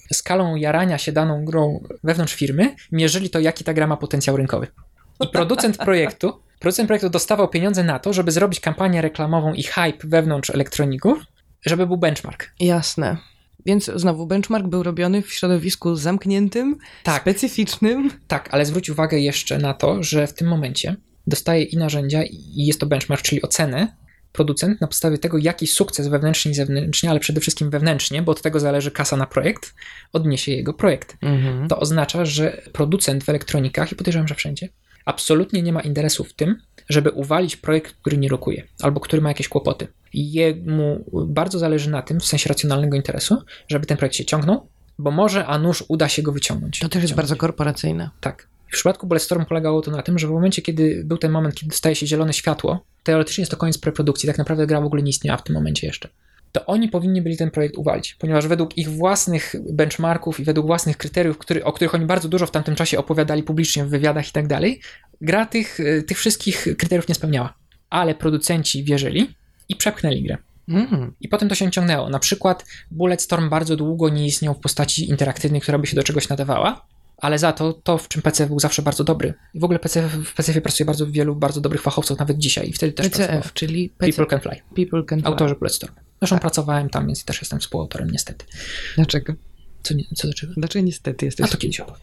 skalą jarania się daną grą wewnątrz firmy mierzyli to, jaki ta gra ma potencjał rynkowy. I producent projektu dostawał pieniądze na to, żeby zrobić kampanię reklamową i hype wewnątrz elektroników, żeby był benchmark. Jasne. Więc znowu benchmark był robiony w środowisku zamkniętym, specyficznym. Tak, ale zwróć uwagę jeszcze na to, że w tym momencie dostaje i narzędzia, i jest to benchmark, czyli ocenę producent na podstawie tego, jaki sukces wewnętrznie i zewnętrznie, ale przede wszystkim wewnętrznie, bo od tego zależy kasa na projekt, odniesie jego projekt. To oznacza, że producent w elektronikach, i podejrzewam, że wszędzie, absolutnie nie ma interesu w tym, żeby uwalić projekt, który nie rokuje, albo który ma jakieś kłopoty. I jemu bardzo zależy na tym, w sensie racjonalnego interesu, żeby ten projekt się ciągnął, bo może, a nuż uda się go wyciągnąć. To też jest bardzo korporacyjne. Tak. W przypadku Bulletstorm polegało to na tym, że w momencie, kiedy był ten moment, kiedy dostaje się zielone światło, teoretycznie jest to koniec preprodukcji, tak naprawdę gra w ogóle nie istniała w tym momencie jeszcze, to oni powinni byli ten projekt uwalić, ponieważ według ich własnych benchmarków i według własnych kryteriów, o których oni bardzo dużo w tamtym czasie opowiadali publicznie w wywiadach i tak dalej, gra tych wszystkich kryteriów nie spełniała. Ale producenci wierzyli i przepchnęli grę. I potem to się ciągnęło. Na przykład Bulletstorm bardzo długo nie istniał w postaci interaktywnej, która by się do czegoś nadawała, ale za to, w czym PC był zawsze bardzo dobry. I w ogóle w PCF pracuje bardzo wielu bardzo dobrych fachowców, nawet dzisiaj. I wtedy też pracował. czyli People Can Fly. People Can Fly. Autorzy Bulletstorm. Zresztą pracowałem tam, więc też jestem współautorem, niestety. Dlaczego? Co dlaczego? Dlaczego niestety jesteś? A to kiedyś opowiem.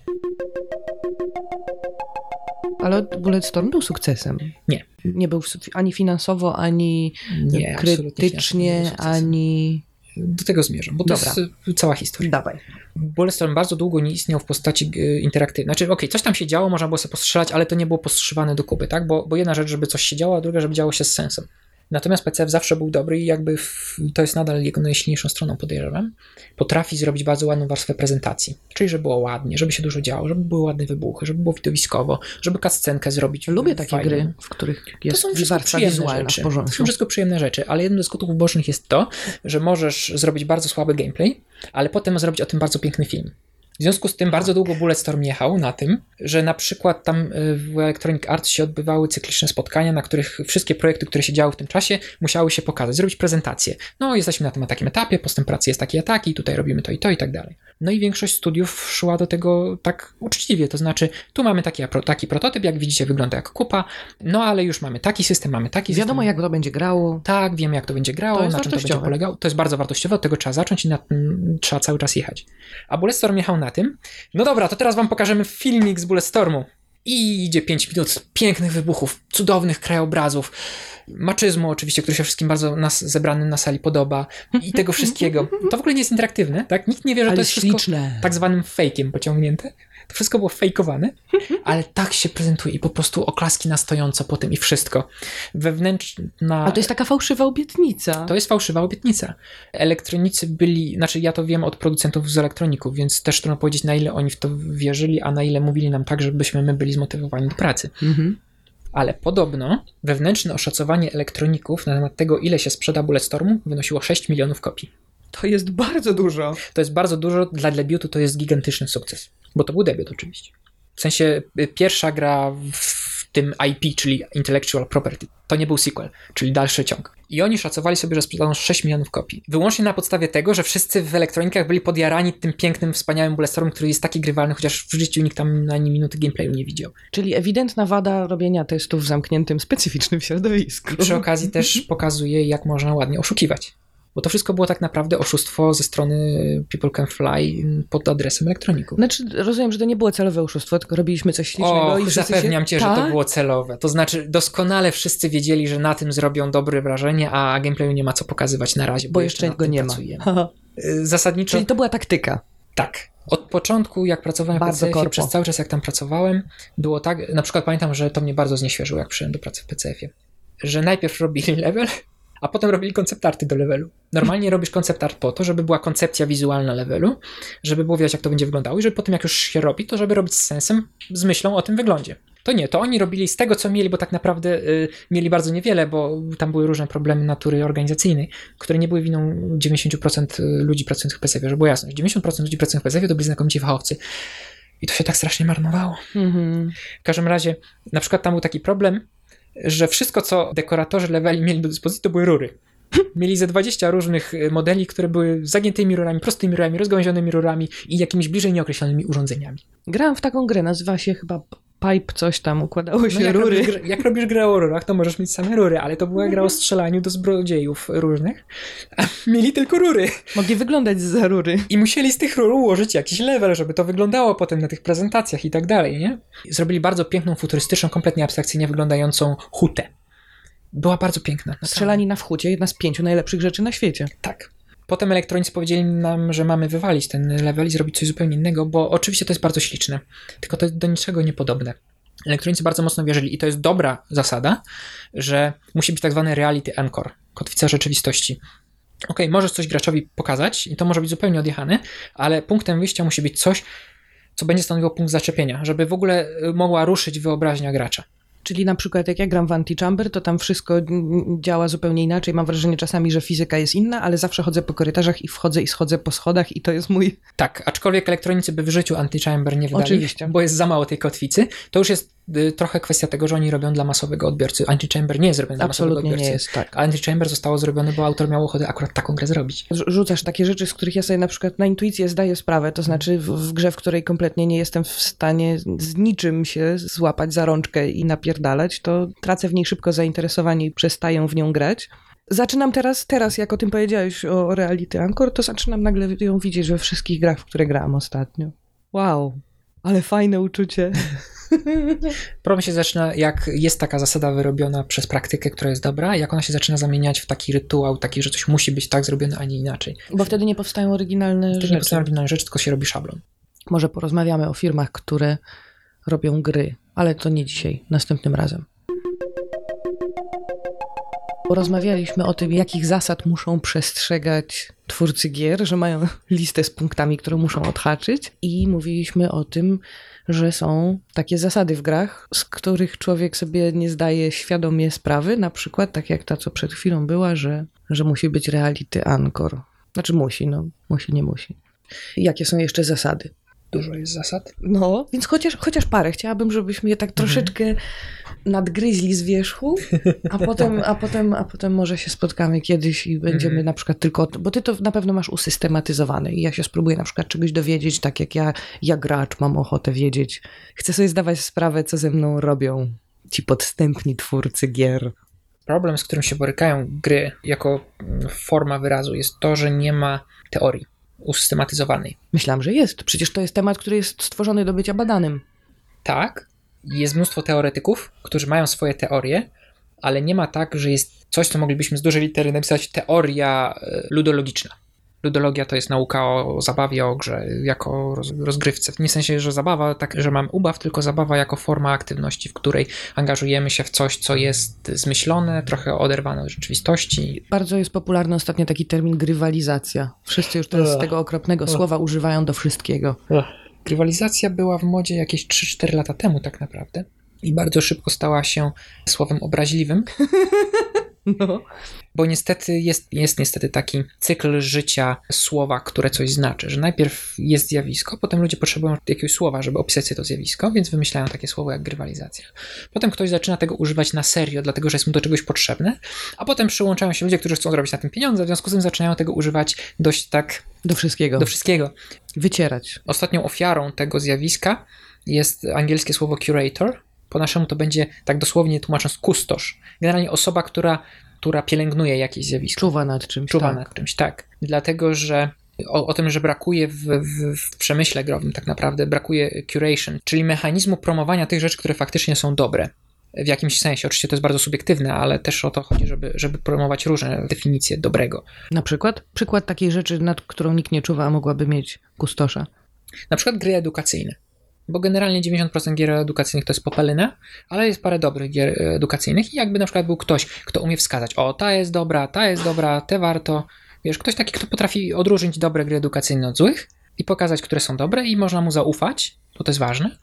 Ale Bulletstorm był sukcesem. Nie. Nie był ani finansowo, ani nie, krytycznie, ani... Do tego zmierzam, bo to jest cała historia. Dawaj. Bulletstorm bardzo długo nie istniał w postaci interaktywnej. Znaczy, coś tam się działo, można było sobie postrzelać, ale to nie było postrzywane do kupy, tak? Bo jedna rzecz, żeby coś się działo, a druga, żeby działo się z sensem. Natomiast PCF zawsze był dobry i jakby to jest nadal jego najsilniejszą stroną, podejrzewam. Potrafi zrobić bardzo ładną warstwę prezentacji. Czyli, żeby było ładnie, żeby się dużo działo, żeby były ładne wybuchy, żeby było widowiskowo, żeby cutscenkę zrobić. Lubię takie gry, w których jest warstwa wizualna w porządku. To są wszystko przyjemne rzeczy, ale jednym z skutków ubocznych jest to, że możesz zrobić bardzo słaby gameplay, ale potem zrobić o tym bardzo piękny film. W związku z tym bardzo długo Bulletstorm jechał na tym, że na przykład tam w Electronic Arts się odbywały cykliczne spotkania, na których wszystkie projekty, które się działy w tym czasie, musiały się pokazać, zrobić prezentację. No, jesteśmy na tym takim etapie, postęp pracy jest taki, tutaj robimy to i tak dalej. No i większość studiów szła do tego tak uczciwie, to znaczy tu mamy taki prototyp, jak widzicie wygląda jak kupa, no ale już mamy taki system, Wiadomo jak to będzie grało. Tak, wiemy jak to będzie grało, na czym to będzie polegało. To jest bardzo wartościowe, od tego trzeba zacząć i na tym trzeba cały czas jechać. A Bulletstorm jechał na tym, no dobra, to teraz wam pokażemy filmik z Bulletstormu. I idzie 5 minut pięknych wybuchów, cudownych krajobrazów, maczyzmu oczywiście, który się wszystkim bardzo zebranym na sali podoba i tego wszystkiego. To w ogóle nie jest interaktywne, tak? Nikt nie wie, że to jest wszystko tak zwanym fejkiem pociągnięte. To wszystko było fejkowane, ale tak się prezentuje i po prostu oklaski na stojąco po tym i wszystko. A to jest taka fałszywa obietnica. To jest fałszywa obietnica. Elektronicy byli, znaczy ja to wiem od producentów z elektroników, więc też trudno powiedzieć, na ile oni w to wierzyli, a na ile mówili nam tak, żebyśmy my byli zmotywowani do pracy. Ale podobno wewnętrzne oszacowanie elektroników na temat tego, ile się sprzeda Bulletstormu, wynosiło 6 milionów kopii. To jest bardzo dużo. To jest bardzo dużo, dla debiutu to jest gigantyczny sukces. Bo to był debiut oczywiście. W sensie pierwsza gra w tym IP, czyli Intellectual Property. To nie był sequel, czyli dalszy ciąg. I oni szacowali sobie, że sprzedano 6 milionów kopii. Wyłącznie na podstawie tego, że wszyscy w elektronikach byli podjarani tym pięknym, wspaniałym Bulletstormem, który jest taki grywalny, chociaż w życiu nikt tam ani minuty gameplayu nie widział. Czyli ewidentna wada robienia testów w zamkniętym, specyficznym środowisku. I przy okazji też pokazuje, jak można ładnie oszukiwać. Bo to wszystko było tak naprawdę oszustwo ze strony People Can Fly pod adresem elektroników. Znaczy, rozumiem, że to nie było celowe oszustwo, tylko robiliśmy coś ślicznego. I zapewniam cię, że to było celowe. To znaczy, doskonale wszyscy wiedzieli, że na tym zrobią dobre wrażenie, a gameplayu nie ma co pokazywać na razie, bo jeszcze go nie ma. Zasadniczo... Czyli to była taktyka. Tak. Od początku, jak pracowałem w PCF-ie, przez cały czas jak tam pracowałem, było tak, na przykład pamiętam, że to mnie bardzo znieświeżyło, jak przyszedłem do pracy w PCF-ie, że najpierw robili level, a potem robili konceptarty do levelu. Normalnie robisz konceptart po to, żeby była koncepcja wizualna levelu, żeby było widać, jak to będzie wyglądało i żeby potem, jak już się robi, to żeby robić z sensem, z myślą o tym wyglądzie. To nie, to oni robili z tego, co mieli, bo tak naprawdę mieli bardzo niewiele, bo tam były różne problemy natury organizacyjnej, które nie były winą 90% ludzi pracujących w PCF-ie, żeby było jasne. 90% ludzi pracujących w PCF-ie to byli znakomici fachowcy. I to się tak strasznie marnowało. W każdym razie, na przykład tam był taki problem, że wszystko, co dekoratorzy leveli mieli do dyspozycji, to były rury. Mieli ze 20 różnych modeli, które były zagiętymi rurami, prostymi rurami, rozgałęzionymi rurami i jakimiś bliżej nieokreślonymi urządzeniami. Grałam w taką grę, nazywa się chyba Pipe coś tam, układało się rury. Jak robisz grę o rurach, to możesz mieć same rury, ale to była gra o strzelaniu do zbrodziejów różnych, a mieli tylko rury. Mogli wyglądać zza rury. I musieli z tych rur ułożyć jakiś level, żeby to wyglądało potem na tych prezentacjach i tak dalej, nie? Zrobili bardzo piękną, futurystyczną, kompletnie abstrakcyjnie wyglądającą hutę. Była bardzo piękna. Strzelanina w hucie, jedna z 5 najlepszych rzeczy na świecie. Tak. Potem elektronicy powiedzieli nam, że mamy wywalić ten level i zrobić coś zupełnie innego, bo oczywiście to jest bardzo śliczne, tylko to jest do niczego niepodobne. Elektronicy bardzo mocno wierzyli i to jest dobra zasada, że musi być tak zwany reality anchor, kotwica rzeczywistości. Okej, możesz coś graczowi pokazać i to może być zupełnie odjechane, ale punktem wyjścia musi być coś, co będzie stanowiło punkt zaczepienia, żeby w ogóle mogła ruszyć wyobraźnia gracza. Czyli na przykład jak ja gram w Antichamber, to tam wszystko działa zupełnie inaczej. Mam wrażenie czasami, że fizyka jest inna, ale zawsze chodzę po korytarzach i wchodzę i schodzę po schodach i to jest mój... Tak, aczkolwiek elektronicy by w życiu Antichamber nie wydali, Oczywiście. Bo jest za mało tej kotwicy. To już jest trochę kwestia tego, że oni robią dla masowego odbiorcy. Antichamber nie jest zrobiony dla masowego Absolutnie odbiorcy. nie jest, tak. A Antichamber zostało zrobione, bo autor miał ochotę akurat taką grę zrobić. Rzucasz takie rzeczy, z których ja sobie na przykład na intuicję zdaję sprawę, to znaczy w grze, w której kompletnie nie jestem w stanie z niczym się złapać za rączkę i napierdalać, to tracę w niej szybko zainteresowanie i przestaję w nią grać. Zaczynam teraz jak o tym powiedziałeś, o Reality Anchor, to zaczynam nagle ją widzieć we wszystkich grach, w które grałam ostatnio. Wow, ale fajne uczucie. Problem się zaczyna, jak jest taka zasada wyrobiona przez praktykę, która jest dobra, jak ona się zaczyna zamieniać w taki rytuał, taki, że coś musi być tak zrobione, a nie inaczej. Bo wtedy nie powstają oryginalne To nie rzeczy. powstają oryginalne rzeczy, tylko się robi szablon. Może porozmawiamy o firmach, które robią gry, ale to nie dzisiaj, następnym razem. Porozmawialiśmy o tym, jakich zasad muszą przestrzegać twórcy gier, że mają listę z punktami, które muszą odhaczyć, i mówiliśmy o tym, że są takie zasady w grach, z których człowiek sobie nie zdaje świadomie sprawy, na przykład tak jak ta, co przed chwilą była, że musi być reality anchor. Znaczy musi, nie musi. Jakie są jeszcze zasady? Dużo jest zasad. No, więc chociaż parę. Chciałabym, żebyśmy je tak troszeczkę nadgryźli z wierzchu, a potem może się spotkamy kiedyś i będziemy na przykład tylko... Bo ty to na pewno masz usystematyzowane i ja się spróbuję na przykład czegoś dowiedzieć, tak jak ja gracz mam ochotę wiedzieć. Chcę sobie zdawać sprawę, co ze mną robią ci podstępni twórcy gier. Problem, z którym się borykają gry jako forma wyrazu, jest to, że nie ma teorii usystematyzowanej. Myślałam, że jest. Przecież to jest temat, który jest stworzony do bycia badanym. Tak, jest mnóstwo teoretyków, którzy mają swoje teorie, ale nie ma tak, że jest coś, co moglibyśmy z dużej litery napisać teoria ludologiczna. Ludologia to jest nauka o zabawie, o grze, jako rozgrywce. Nie w sensie, że zabawa, tak, że mam ubaw, tylko zabawa jako forma aktywności, w której angażujemy się w coś, co jest zmyślone, trochę oderwane od rzeczywistości. Bardzo jest popularny ostatnio taki termin grywalizacja. Wszyscy już teraz tego okropnego słowa używają do wszystkiego. Grywalizacja była w modzie jakieś 3-4 lata temu tak naprawdę i bardzo szybko stała się słowem obraźliwym. No. Bo niestety jest niestety taki cykl życia słowa, które coś znaczy, że najpierw jest zjawisko, potem ludzie potrzebują jakiegoś słowa, żeby opisać sobie to zjawisko, więc wymyślają takie słowo jak grywalizacja. Potem ktoś zaczyna tego używać na serio, dlatego że jest mu do czegoś potrzebne, a potem przyłączają się ludzie, którzy chcą zrobić na tym pieniądze, w związku z tym zaczynają tego używać dość tak... Do wszystkiego. Do wszystkiego. Wycierać. Ostatnią ofiarą tego zjawiska jest angielskie słowo curator. Po naszemu to będzie, tak dosłownie tłumacząc, kustosz. Generalnie osoba, która pielęgnuje jakieś zjawisko. Czuwa nad czymś. Nad czymś, tak. Dlatego, że o tym, że brakuje w przemyśle growym tak naprawdę, brakuje curation, czyli mechanizmu promowania tych rzeczy, które faktycznie są dobre. W jakimś sensie. Oczywiście to jest bardzo subiektywne, ale też o to chodzi, żeby promować różne definicje dobrego. Na przykład? Przykład takiej rzeczy, nad którą nikt nie czuwa, a mogłaby mieć kustosza. Na przykład gry edukacyjne. Bo generalnie 90% gier edukacyjnych to jest popelina, ale jest parę dobrych gier edukacyjnych i jakby na przykład był ktoś, kto umie wskazać, o, ta jest dobra, te warto. Wiesz, ktoś taki, kto potrafi odróżnić dobre gry edukacyjne od złych i pokazać, które są dobre i można mu zaufać, to jest ważne,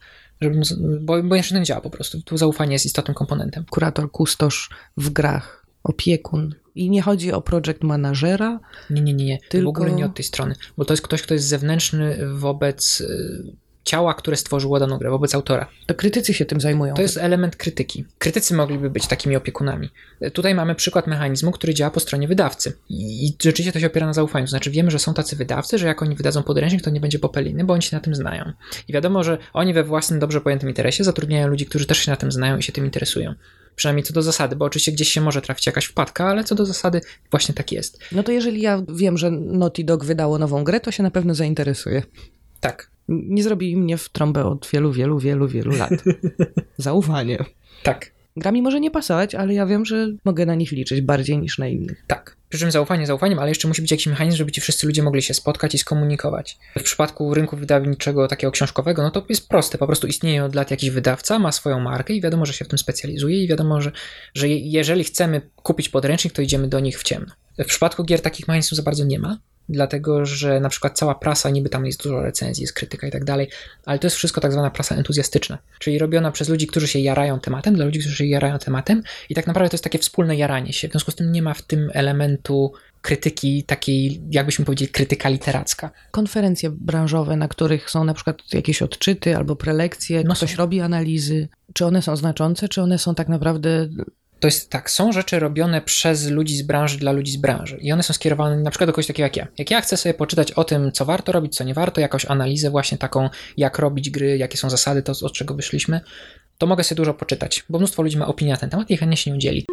bo inaczej to nie działa po prostu. Tu zaufanie jest istotnym komponentem. Kurator, kustosz w grach, opiekun. I nie chodzi o project managera. Nie. Tylko... W ogóle nie od tej strony, bo to jest ktoś, kto jest zewnętrzny wobec ciała, które stworzyło daną grę, wobec autora. To krytycy się tym zajmują. To jest element krytyki. Krytycy mogliby być takimi opiekunami. Tutaj mamy przykład mechanizmu, który działa po stronie wydawcy. I rzeczywiście to się opiera na zaufaniu. To znaczy wiemy, że są tacy wydawcy, że jak oni wydadzą podręcznik, to nie będzie popeliny, bo oni się na tym znają. I wiadomo, że oni we własnym, dobrze pojętym interesie zatrudniają ludzi, którzy też się na tym znają i się tym interesują. Przynajmniej co do zasady, bo oczywiście gdzieś się może trafić jakaś wpadka, ale co do zasady właśnie tak jest. No to jeżeli ja wiem, że Naughty Dog wydało nową grę, to się na pewno zainteresuję. Tak. Nie zrobili mnie w trąbę od wielu lat. Zaufanie. Tak. Gra mi może nie pasować, ale ja wiem, że mogę na nich liczyć bardziej niż na innych. Tak. Przy czym zaufanie zaufaniem, ale jeszcze musi być jakiś mechanizm, żeby ci wszyscy ludzie mogli się spotkać i skomunikować. W przypadku rynku wydawniczego takiego książkowego, no to jest proste. Po prostu istnieje od lat jakiś wydawca, ma swoją markę i wiadomo, że się w tym specjalizuje i wiadomo, że jeżeli chcemy kupić podręcznik, to idziemy do nich w ciemno. W przypadku gier takich mechanizmów za bardzo nie ma. Dlatego, że na przykład cała prasa, niby tam jest dużo recenzji, jest krytyka i tak dalej, ale to jest wszystko tak zwana prasa entuzjastyczna, czyli robiona przez ludzi, którzy się jarają tematem, dla ludzi, którzy się jarają tematem i tak naprawdę to jest takie wspólne jaranie się. W związku z tym nie ma w tym elementu krytyki takiej, jakbyśmy powiedzieli, krytyka literacka. Konferencje branżowe, na których są na przykład jakieś odczyty albo prelekcje, no ktoś robi analizy. Czy one są znaczące, czy one są tak naprawdę... To jest tak, są rzeczy robione przez ludzi z branży dla ludzi z branży i one są skierowane na przykład do kogoś takiego jak ja. Jak ja chcę sobie poczytać o tym, co warto robić, co nie warto, jakąś analizę właśnie taką, jak robić gry, jakie są zasady, to od czego wyszliśmy, to mogę sobie dużo poczytać, bo mnóstwo ludzi ma opinię na ten temat i chętnie się nią dzieli.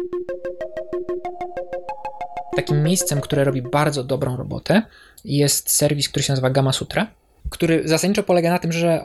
Takim miejscem, które robi bardzo dobrą robotę, jest serwis, który się nazywa Gamasutra, który zasadniczo polega na tym, że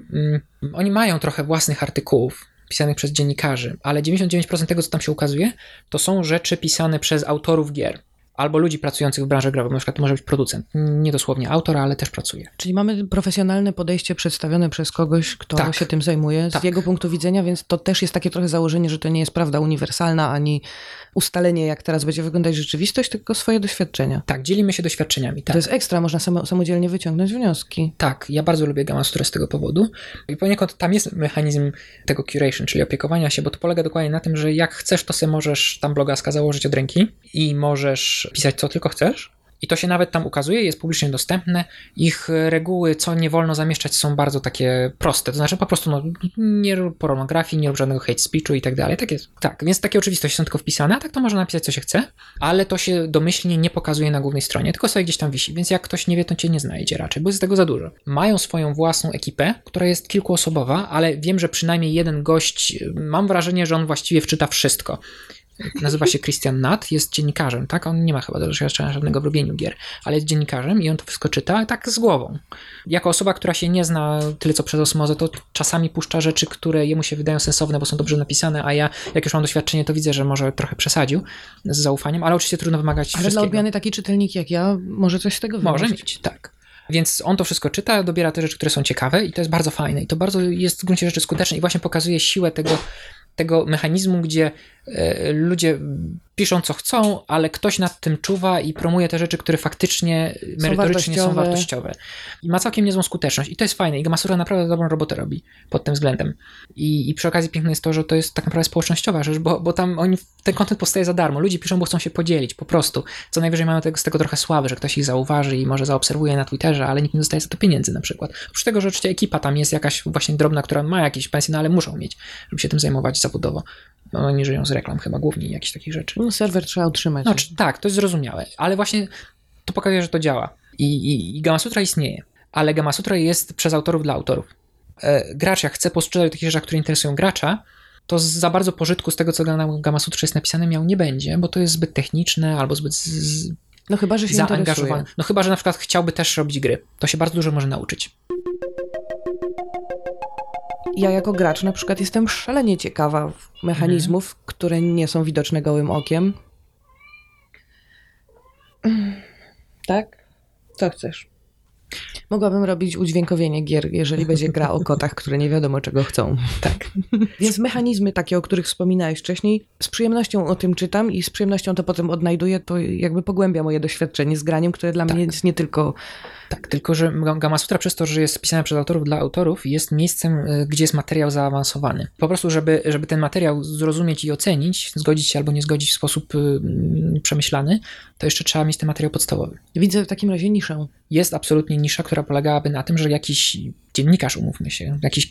oni mają trochę własnych artykułów pisanych przez dziennikarzy, ale 99% tego, co tam się ukazuje, to są rzeczy pisane przez autorów gier albo ludzi pracujących w branży growej. Na przykład to może być producent, nie dosłownie autor, ale też pracuje. Czyli mamy profesjonalne podejście przedstawione przez kogoś, kto się tym zajmuje z jego punktu widzenia, więc to też jest takie trochę założenie, że to nie jest prawda uniwersalna, ani ustalenie, jak teraz będzie wyglądać rzeczywistość, tylko swoje doświadczenia. Tak, dzielimy się doświadczeniami. Tak. To jest ekstra, można samodzielnie wyciągnąć wnioski. Tak, ja bardzo lubię Gamasutrę z tego powodu i poniekąd tam jest mechanizm tego curation, czyli opiekowania się, bo to polega dokładnie na tym, że jak chcesz, to sobie możesz tam blogaska założyć od ręki i możesz pisać co tylko chcesz. I to się nawet tam ukazuje, jest publicznie dostępne. Ich reguły, co nie wolno zamieszczać, są bardzo takie proste. To znaczy po prostu nie rób pornografii, nie rób żadnego hate speechu i tak dalej. Tak jest. Tak, więc takie oczywistości są tylko wpisane, a tak to można napisać, co się chce, ale to się domyślnie nie pokazuje na głównej stronie, tylko sobie gdzieś tam wisi. Więc jak ktoś nie wie, to cię nie znajdzie raczej, bo jest tego za dużo. Mają swoją własną ekipę, która jest kilkuosobowa, ale wiem, że przynajmniej jeden gość, mam wrażenie, że on właściwie wczyta wszystko. Nazywa się Christian Nutt, jest dziennikarzem, tak? On nie ma chyba doświadczenia żadnego w robieniu gier, ale jest dziennikarzem i on to wszystko czyta tak z głową. Jako osoba, która się nie zna tyle co przez osmozę, to czasami puszcza rzeczy, które jemu się wydają sensowne, bo są dobrze napisane, a ja, jak już mam doświadczenie, to widzę, że może trochę przesadził z zaufaniem, ale oczywiście trudno wymagać wszystkiego. Ale dla odmiany taki czytelnik jak ja może coś z tego wyłożyć. Może mieć, tak. Więc on to wszystko czyta, dobiera te rzeczy, które są ciekawe i to jest bardzo fajne i to bardzo jest w gruncie rzeczy skuteczne i właśnie pokazuje siłę tego mechanizmu, gdzie ludzie piszą co chcą, ale ktoś nad tym czuwa i promuje te rzeczy, które faktycznie merytorycznie są wartościowe. I ma całkiem niezłą skuteczność. I to jest fajne. I Gamasutra naprawdę dobrą robotę robi pod tym względem. I przy okazji piękne jest to, że to jest tak naprawdę społecznościowa rzecz, bo tam ten content powstaje za darmo. Ludzie piszą, bo chcą się podzielić po prostu. Co najwyżej mamy z tego trochę sławy, że ktoś ich zauważy i może zaobserwuje na Twitterze, ale nikt nie dostaje za to pieniędzy na przykład. Oprócz tego, że oczywiście ekipa tam jest jakaś właśnie drobna, która ma jakieś pensje, no ale muszą mieć, żeby się tym zajmować zawodowo. No, oni żyją z reklam chyba głównie i jakichś takich rzeczy. No, serwer trzeba utrzymać. No, tak, to jest zrozumiałe, ale właśnie to pokazuje, że to działa. I Gamasutra istnieje, ale Gamasutra jest przez autorów dla autorów. Gracz, jak chce poczytać o takich rzeczach, które interesują gracza, to za bardzo pożytku z tego, co na Gamasutrze jest napisane, nie będzie, bo to jest zbyt techniczne albo zbyt no chyba, że się zaangażowane. No chyba, że na przykład chciałby też robić gry. To się bardzo dużo może nauczyć. Ja jako gracz na przykład jestem szalenie ciekawa mechanizmów, które nie są widoczne gołym okiem. Tak? Co chcesz? Mogłabym robić udźwiękowienie gier, jeżeli będzie gra o kotach, które nie wiadomo czego chcą. Tak. Więc mechanizmy takie, o których wspominałeś wcześniej, z przyjemnością o tym czytam i z przyjemnością to potem odnajduję, to jakby pogłębia moje doświadczenie z graniem, które dla mnie jest nie tylko... Tak, tylko że Gamasutra przez to, że jest pisana przez autorów dla autorów, jest miejscem, gdzie jest materiał zaawansowany. Po prostu, żeby ten materiał zrozumieć i ocenić, zgodzić się albo nie zgodzić w sposób przemyślany, to jeszcze trzeba mieć ten materiał podstawowy. Widzę w takim razie niszę. Jest absolutnie nisza, która polegałaby na tym, że jakiś dziennikarz, umówmy się, jakiś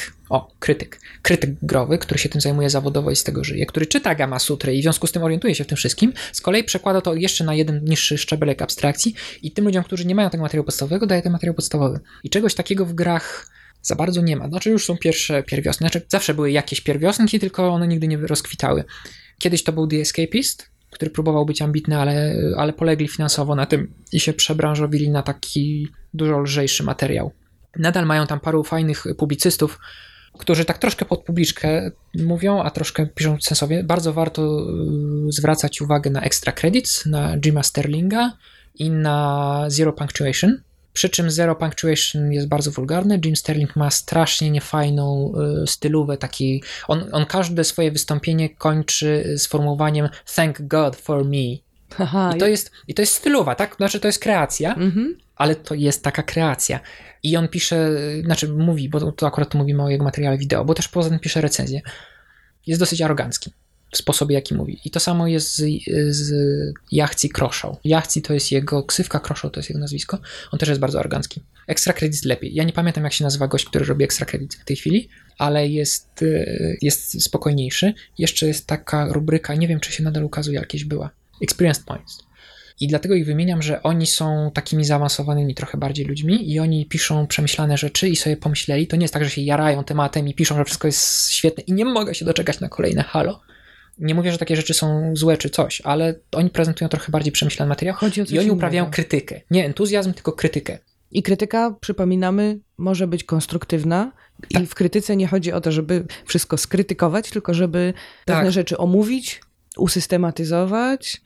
krytyk growy, który się tym zajmuje zawodowo i z tego żyje, który czyta Gama Sutry i w związku z tym orientuje się w tym wszystkim, z kolei przekłada to jeszcze na jeden niższy szczebelek abstrakcji i tym ludziom, którzy nie mają tego materiału podstawowego, daje ten materiał podstawowy. I czegoś takiego w grach za bardzo nie ma. Znaczy już są pierwsze pierwiastki. Znaczy zawsze były jakieś pierwiastki, tylko one nigdy nie rozkwitały. Kiedyś to był The Escapist, który próbował być ambitny, ale polegli finansowo na tym i się przebranżowili na taki dużo lżejszy materiał. Nadal mają tam paru fajnych publicystów, którzy tak troszkę pod publiczkę mówią, a troszkę piszą sensownie. Bardzo warto zwracać uwagę na Extra Credits, na Jima Sterlinga i na Zero Punctuation. Przy czym Zero Punctuation jest bardzo wulgarny. Jim Sterling ma strasznie niefajną stylówę takiej. On każde swoje wystąpienie kończy sformułowaniem Thank God for me. Aha, I to jest stylowa, tak? Znaczy to jest kreacja, ale to jest taka kreacja. I on pisze, znaczy mówi, bo to akurat mówimy o jego materiale wideo, bo też poza tym pisze recenzję. Jest dosyć arogancki w sposobie, jaki mówi. I to samo jest z Jachci Croshaw. Jachci to jest jego ksywka, Croshaw to jest jego nazwisko. On też jest bardzo arogancki. Extra Credits lepiej. Ja nie pamiętam, jak się nazywa gość, który robi Extra Credits w tej chwili, ale jest spokojniejszy. Jeszcze jest taka rubryka, nie wiem, czy się nadal ukazuje, jakieś była. Experienced Points. I dlatego ich wymieniam, że oni są takimi zaawansowanymi trochę bardziej ludźmi i oni piszą przemyślane rzeczy i sobie pomyśleli. To nie jest tak, że się jarają tematem i piszą, że wszystko jest świetne i nie mogę się doczekać na kolejne Halo. Nie mówię, że takie rzeczy są złe czy coś, ale oni prezentują trochę bardziej przemyślany materiał i oni uprawiają krytykę. Nie entuzjazm, tylko krytykę. I krytyka, przypominamy, może być konstruktywna i w krytyce nie chodzi o to, żeby wszystko skrytykować, tylko żeby pewne rzeczy omówić, usystematyzować,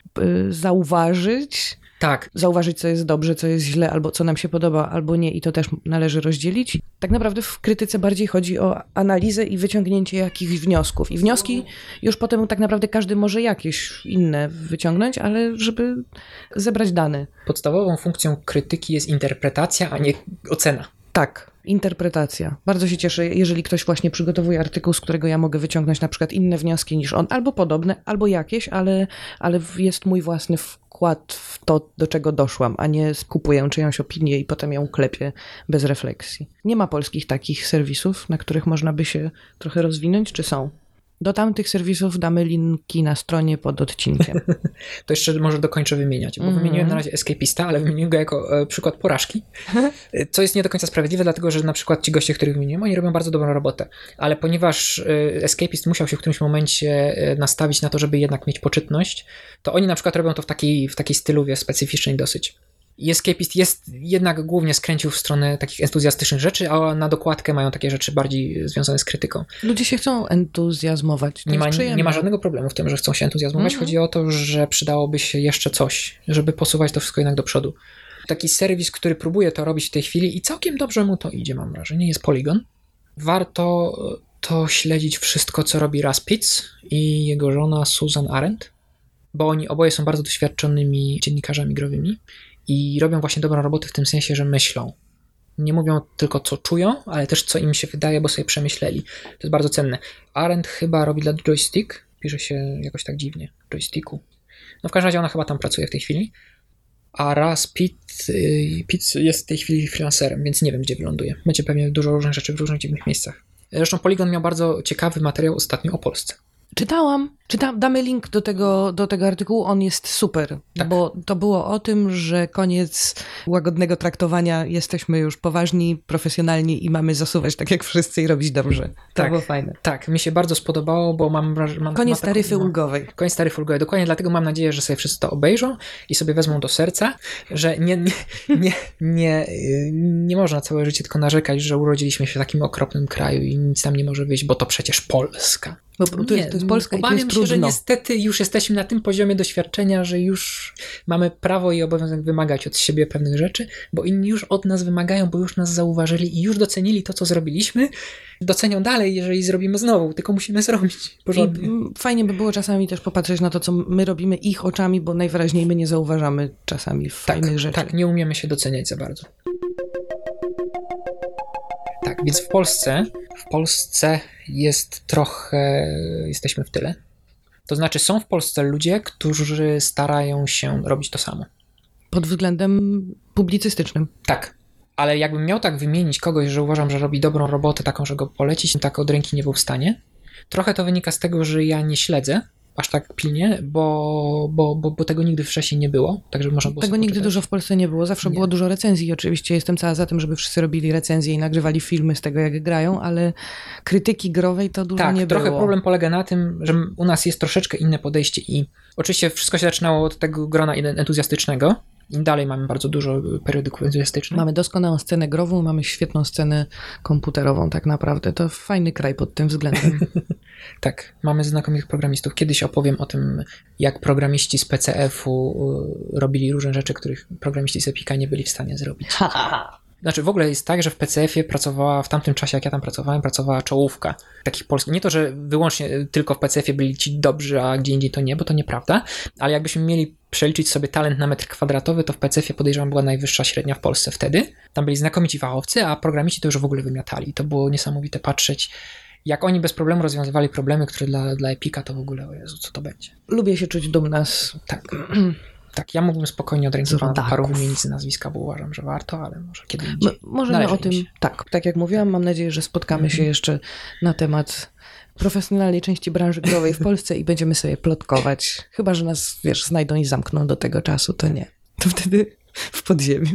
zauważyć. Tak. Zauważyć, co jest dobrze, co jest źle, albo co nam się podoba, albo nie i to też należy rozdzielić. Tak naprawdę w krytyce bardziej chodzi o analizę i wyciągnięcie jakichś wniosków. I wnioski już potem tak naprawdę każdy może jakieś inne wyciągnąć, ale żeby zebrać dane. Podstawową funkcją krytyki jest interpretacja, a nie ocena. Tak, interpretacja. Bardzo się cieszę, jeżeli ktoś właśnie przygotowuje artykuł, z którego ja mogę wyciągnąć na przykład inne wnioski niż on, albo podobne, albo jakieś, ale jest mój własny wkład w to, do czego doszłam, a nie kupuję czyjąś opinię i potem ją klepię bez refleksji. Nie ma polskich takich serwisów, na których można by się trochę rozwinąć, czy są? Do tamtych serwisów damy linki na stronie pod odcinkiem. To jeszcze może dokończę wymieniać, bo wymieniłem na razie Escapista, ale wymieniłem go jako przykład porażki, co jest nie do końca sprawiedliwe, dlatego że na przykład ci goście, których wymieniłem, oni robią bardzo dobrą robotę, ale ponieważ Escapist musiał się w którymś momencie nastawić na to, żeby jednak mieć poczytność, to oni na przykład robią to w takiej styluwie specyficznej dosyć. I Escapist jest jednak głównie skręcił w stronę takich entuzjastycznych rzeczy, a na dokładkę mają takie rzeczy bardziej związane z krytyką. Ludzie się chcą entuzjazmować. Nie ma żadnego problemu w tym, że chcą się entuzjazmować. Chodzi o to, że przydałoby się jeszcze coś, żeby posuwać to wszystko jednak do przodu. Taki serwis, który próbuje to robić w tej chwili i całkiem dobrze mu to idzie, mam wrażenie, jest Polygon. Warto to śledzić wszystko, co robi Russ Pitts i jego żona Susan Arendt, bo oni oboje są bardzo doświadczonymi dziennikarzami growymi. I robią właśnie dobrą robotę w tym sensie, że myślą. Nie mówią tylko, co czują, ale też, co im się wydaje, bo sobie przemyśleli. To jest bardzo cenne. Arendt chyba robi dla Joystick. Pisze się jakoś tak dziwnie. Joysticku. No w każdym razie ona chyba tam pracuje w tej chwili. A Russ Pitts jest w tej chwili freelancerem, więc nie wiem, gdzie wyląduje. Będzie pewnie dużo różnych rzeczy w różnych dziwnych miejscach. Zresztą Polygon miał bardzo ciekawy materiał ostatnio o Polsce. Czytałam. Damy link do tego artykułu, on jest super, tak. Bo to było o tym, że koniec łagodnego traktowania, jesteśmy już poważni, profesjonalni i mamy zasuwać tak jak wszyscy i robić dobrze. To było fajne. Tak, mi się bardzo spodobało, bo mam koniec taryfy ulgowej. Koniec taryfy ulgowej, dokładnie dlatego mam nadzieję, że sobie wszyscy to obejrzą i sobie wezmą do serca, że nie można całe życie tylko narzekać, że urodziliśmy się w takim okropnym kraju i nic nam nie może wyjść, bo to przecież Polska. Bo to jest Polska i to jest trudno. Obawiam się, że niestety już jesteśmy na tym poziomie doświadczenia, że już mamy prawo i obowiązek wymagać od siebie pewnych rzeczy, bo inni już od nas wymagają, bo już nas zauważyli i już docenili to, co zrobiliśmy. Docenią dalej, jeżeli zrobimy znowu, tylko musimy zrobić porządnie. I fajnie by było czasami też popatrzeć na to, co my robimy ich oczami, bo najwyraźniej my nie zauważamy czasami fajnych rzeczy. Tak, nie umiemy się doceniać za bardzo. Tak, więc w Polsce jest trochę, jesteśmy w tyle. To znaczy są w Polsce ludzie, którzy starają się robić to samo. Pod względem publicystycznym. Tak, Ale jakbym miał tak wymienić kogoś, że uważam, że robi dobrą robotę, taką, że go polecić, tak od ręki nie był w stanie, trochę to wynika z tego, że ja nie śledzę aż tak pilnie, bo tego nigdy wcześniej nie było, także można było Tego sobie nigdy poczytać. dużo w Polsce nie było. Zawsze było dużo recenzji i oczywiście jestem cała za tym, żeby wszyscy robili recenzje i nagrywali filmy z tego, jak grają, ale krytyki growej to dużo nie było. Trochę problem polega na tym, że u nas jest troszeczkę inne podejście i oczywiście wszystko się zaczynało od tego grona entuzjastycznego i dalej mamy bardzo dużo periodyków entuzjastycznych. Mamy doskonałą scenę grową, mamy świetną scenę komputerową tak naprawdę. To fajny kraj pod tym względem. Tak, mamy znakomitych programistów. Kiedyś opowiem o tym, jak programiści z PCF-u robili różne rzeczy, których programiści z Epica nie byli w stanie zrobić. Znaczy w ogóle jest tak, że w PCF-ie pracowała, w tamtym czasie jak ja tam pracowała czołówka takich polskich. Nie to, że wyłącznie tylko w PCF-ie byli ci dobrzy, a gdzie indziej to nie, bo to nieprawda, ale jakbyśmy mieli przeliczyć sobie talent na metr kwadratowy, to w PCF-ie podejrzewam była najwyższa średnia w Polsce wtedy. Tam byli znakomici fachowcy, a programiści to już w ogóle wymiatali. To było niesamowite patrzeć, jak oni bez problemu rozwiązywali problemy, które dla Epica to w ogóle, o Jezu, co to będzie. Lubię się czuć dumna z... Tak, ja mógłbym spokojnie od ręki paru rodaków. wymienić z nazwiska, bo uważam, że warto, ale może kiedy indziej. Możemy Należy o tym, im się. tak jak mówiłam, mam nadzieję, że spotkamy się jeszcze na temat profesjonalnej części branży growej w Polsce i będziemy sobie plotkować. Chyba że nas, znajdą i zamkną do tego czasu, to nie. To wtedy w podziemiu.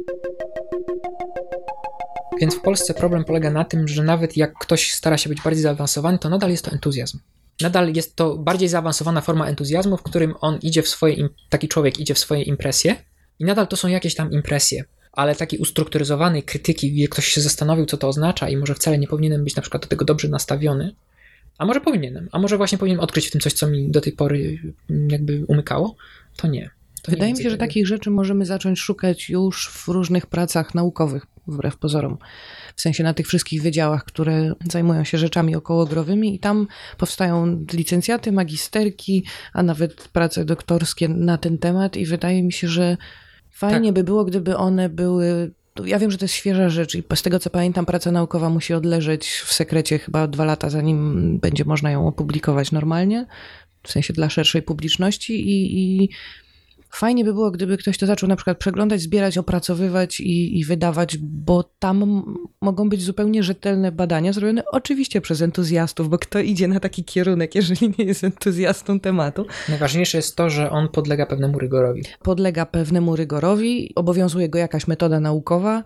Więc w Polsce problem polega na tym, że nawet jak ktoś stara się być bardziej zaawansowany, to nadal jest to entuzjazm. Nadal jest to bardziej zaawansowana forma entuzjazmu, w którym on idzie taki człowiek idzie w swoje impresje i nadal to są jakieś tam impresje, ale takiej ustrukturyzowanej krytyki, gdzie ktoś się zastanowił, co to oznacza i może wcale nie powinienem być na przykład do tego dobrze nastawiony, a może powinienem, a może właśnie powinienem odkryć w tym coś, co mi do tej pory jakby umykało, to nie. Wydaje mi się, że takich rzeczy możemy zacząć szukać już w różnych pracach naukowych, wbrew pozorom. W sensie na tych wszystkich wydziałach, które zajmują się rzeczami okołogrowymi i tam powstają licencjaty, magisterki, a nawet prace doktorskie na ten temat i wydaje mi się, że fajnie by było, gdyby one były... Ja wiem, że to jest świeża rzecz i z tego, co pamiętam, praca naukowa musi odleżeć w sekrecie chyba 2 lata, zanim będzie można ją opublikować normalnie, w sensie dla szerszej publiczności i fajnie by było, gdyby ktoś to zaczął na przykład przeglądać, zbierać, opracowywać i wydawać, bo tam mogą być zupełnie rzetelne badania zrobione oczywiście przez entuzjastów, bo kto idzie na taki kierunek, jeżeli nie jest entuzjastą tematu. Najważniejsze jest to, że on podlega pewnemu rygorowi. Podlega pewnemu rygorowi, obowiązuje go jakaś metoda naukowa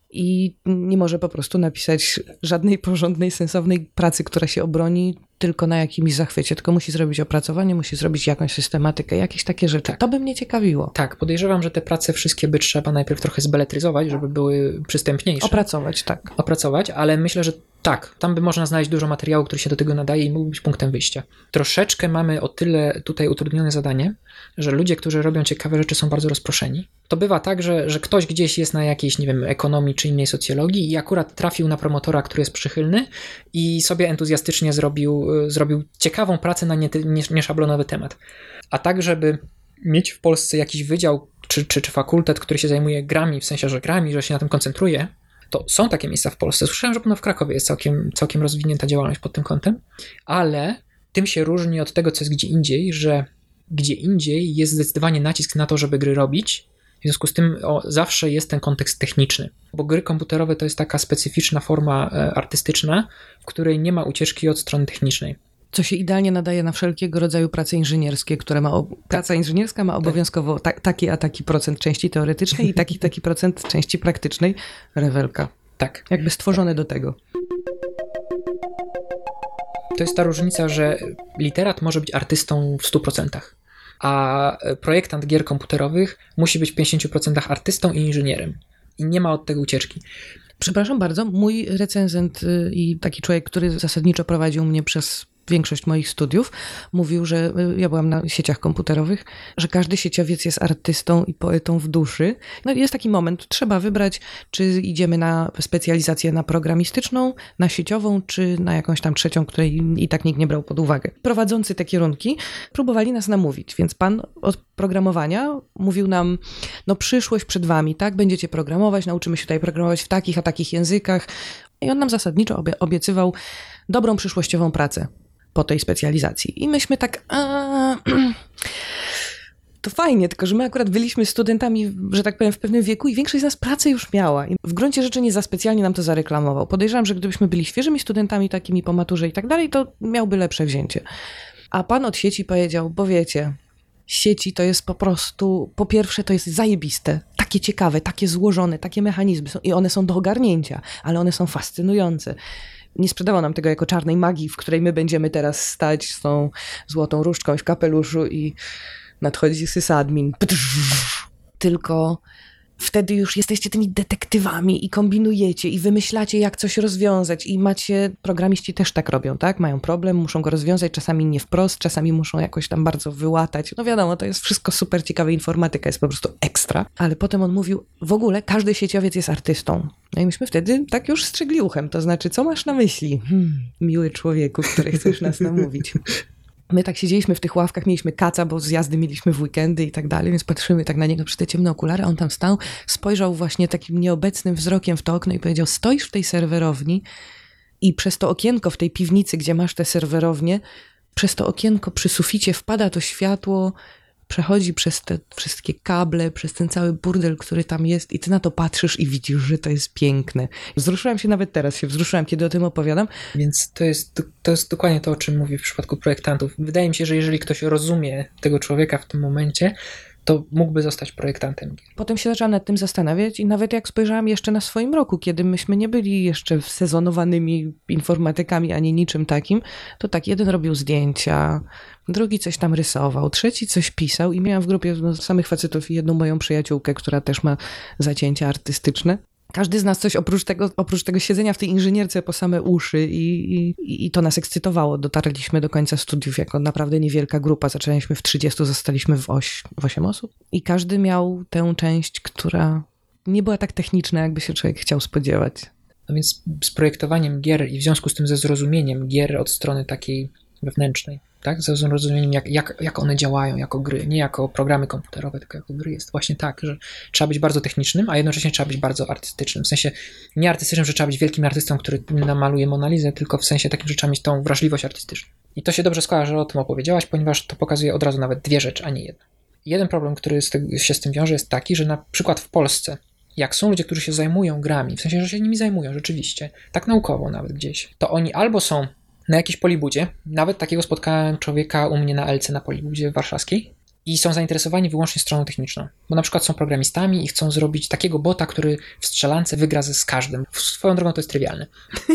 i nie może po prostu napisać żadnej porządnej, sensownej pracy, która się obroni tylko na jakimś zachwycie, tylko musi zrobić opracowanie, musi zrobić jakąś systematykę, jakieś takie rzeczy. Tak. To by mnie ciekawiło. Tak, podejrzewam, że te prace wszystkie by trzeba najpierw trochę zbeletryzować, żeby były przystępniejsze. Opracować, tak. Opracować, ale myślę, że tak, tam by można znaleźć dużo materiału, który się do tego nadaje i mógł być punktem wyjścia. Troszeczkę mamy o tyle tutaj utrudnione zadanie, że ludzie, którzy robią ciekawe rzeczy, są bardzo rozproszeni. To bywa tak, że ktoś gdzieś jest na jakiejś, nie wiem, ekonomii czy innej socjologii i akurat trafił na promotora, który jest przychylny i sobie entuzjastycznie zrobił ciekawą pracę na nieszablonowy temat. A tak, żeby mieć w Polsce jakiś wydział czy fakultet, który się zajmuje grami, w sensie, że grami, że się na tym koncentruje, to są takie miejsca w Polsce. Słyszałem, że w Krakowie jest całkiem rozwinięta działalność pod tym kątem, ale tym się różni od tego, co jest gdzie indziej, że gdzie indziej jest zdecydowanie nacisk na to, żeby gry robić. W związku z tym zawsze jest ten kontekst techniczny, bo gry komputerowe to jest taka specyficzna forma artystyczna, w której nie ma ucieczki od strony technicznej. Co się idealnie nadaje na wszelkiego rodzaju prace inżynierskie, które praca inżynierska ma obowiązkowo taki procent części teoretycznej i taki procent części praktycznej. Rewelka. Tak. Jakby stworzone do tego. To jest ta różnica, że literat może być artystą w 100%, a projektant gier komputerowych musi być w 50% artystą i inżynierem. I nie ma od tego ucieczki. Przepraszam bardzo, mój recenzent i taki człowiek, który zasadniczo prowadził mnie przez większość moich studiów, mówił, że ja byłam na sieciach komputerowych, że każdy sieciowiec jest artystą i poetą w duszy. No i jest taki moment, trzeba wybrać, czy idziemy na specjalizację na programistyczną, na sieciową, czy na jakąś tam trzecią, której i tak nikt nie brał pod uwagę. Prowadzący te kierunki próbowali nas namówić, więc pan od programowania mówił nam, no przyszłość przed wami, tak? Będziecie programować, nauczymy się tutaj programować w takich a takich językach. I on nam zasadniczo obiecywał dobrą przyszłościową pracę po tej specjalizacji. I myśmy tak... to fajnie, tylko że my akurat byliśmy studentami, że tak powiem, w pewnym wieku i większość z nas pracę już miała. I w gruncie rzeczy nie za specjalnie nam to zareklamował. Podejrzewam, że gdybyśmy byli świeżymi studentami, takimi po maturze i tak dalej, to miałby lepsze wzięcie. A pan od sieci powiedział, bo wiecie, sieci to jest po prostu, po pierwsze to jest zajebiste, takie ciekawe, takie złożone, takie mechanizmy są, i one są do ogarnięcia, ale one są fascynujące. Nie sprzedawał nam tego jako czarnej magii, w której my będziemy teraz stać z tą złotą różdżką w kapeluszu i nadchodzi sysadmin. Tylko wtedy już jesteście tymi detektywami i kombinujecie i wymyślacie, jak coś rozwiązać i macie, programiści też tak robią, tak? Mają problem, muszą go rozwiązać, czasami nie wprost, czasami muszą jakoś tam bardzo wyłatać. No wiadomo, to jest wszystko super ciekawe, informatyka jest po prostu ekstra. Ale potem on mówił, w ogóle każdy sieciowiec jest artystą. No i myśmy wtedy tak już strzygli uchem, to znaczy, co masz na myśli? Miły człowieku, który chcesz nas namówić. My tak siedzieliśmy w tych ławkach, mieliśmy kaca, bo zjazdy mieliśmy w weekendy i tak dalej, więc patrzymy tak na niego przez te ciemne okulary, a on tam stał, spojrzał właśnie takim nieobecnym wzrokiem w to okno i powiedział, stoisz w tej serwerowni i przez to okienko w tej piwnicy, gdzie masz te serwerownie, przez to okienko przy suficie wpada to światło, przechodzi przez te wszystkie kable, przez ten cały burdel, który tam jest i ty na to patrzysz i widzisz, że to jest piękne. Wzruszyłam się, nawet teraz się wzruszyłam, kiedy o tym opowiadam. Więc to jest dokładnie to, o czym mówię w przypadku projektantów. Wydaje mi się, że jeżeli ktoś rozumie tego człowieka w tym momencie, to mógłby zostać projektantem. Potem się zaczęłam nad tym zastanawiać i nawet jak spojrzałam jeszcze na swoim roku, kiedy myśmy nie byli jeszcze sezonowanymi informatykami ani niczym takim, to tak, jeden robił zdjęcia, drugi coś tam rysował, trzeci coś pisał i miałam w grupie samych facetów i jedną moją przyjaciółkę, która też ma zacięcia artystyczne. Każdy z nas coś oprócz tego siedzenia w tej inżynierce po same uszy i to nas ekscytowało. Dotarliśmy do końca studiów jako naprawdę niewielka grupa. Zaczęliśmy w 30, zostaliśmy w 8 osób. I każdy miał tę część, która nie była tak techniczna, jakby się człowiek chciał spodziewać. No więc z projektowaniem gier i w związku z tym ze zrozumieniem gier od strony takiej wewnętrznej, tak? Ze zrozumieniem, jak one działają jako gry, nie jako programy komputerowe, tylko jako gry, jest właśnie tak, że trzeba być bardzo technicznym, a jednocześnie trzeba być bardzo artystycznym. W sensie nie artystycznym, że trzeba być wielkim artystą, który namaluje Monalizę, tylko w sensie takim, że trzeba mieć tą wrażliwość artystyczną. I to się dobrze składa, że o tym opowiedziałaś, ponieważ to pokazuje od razu nawet dwie rzeczy, a nie jedno. Jeden problem, który się z tym wiąże, jest taki, że na przykład w Polsce, jak są ludzie, którzy się zajmują grami, w sensie, że się nimi zajmują rzeczywiście, tak naukowo nawet gdzieś, to oni albo są na jakiejś polibudzie, nawet takiego spotkałem człowieka u mnie na LC na polibudzie warszawskiej i są zainteresowani wyłącznie stroną techniczną, bo na przykład są programistami i chcą zrobić takiego bota, który w strzelance wygra z każdym. Swoją drogą to jest trywialne.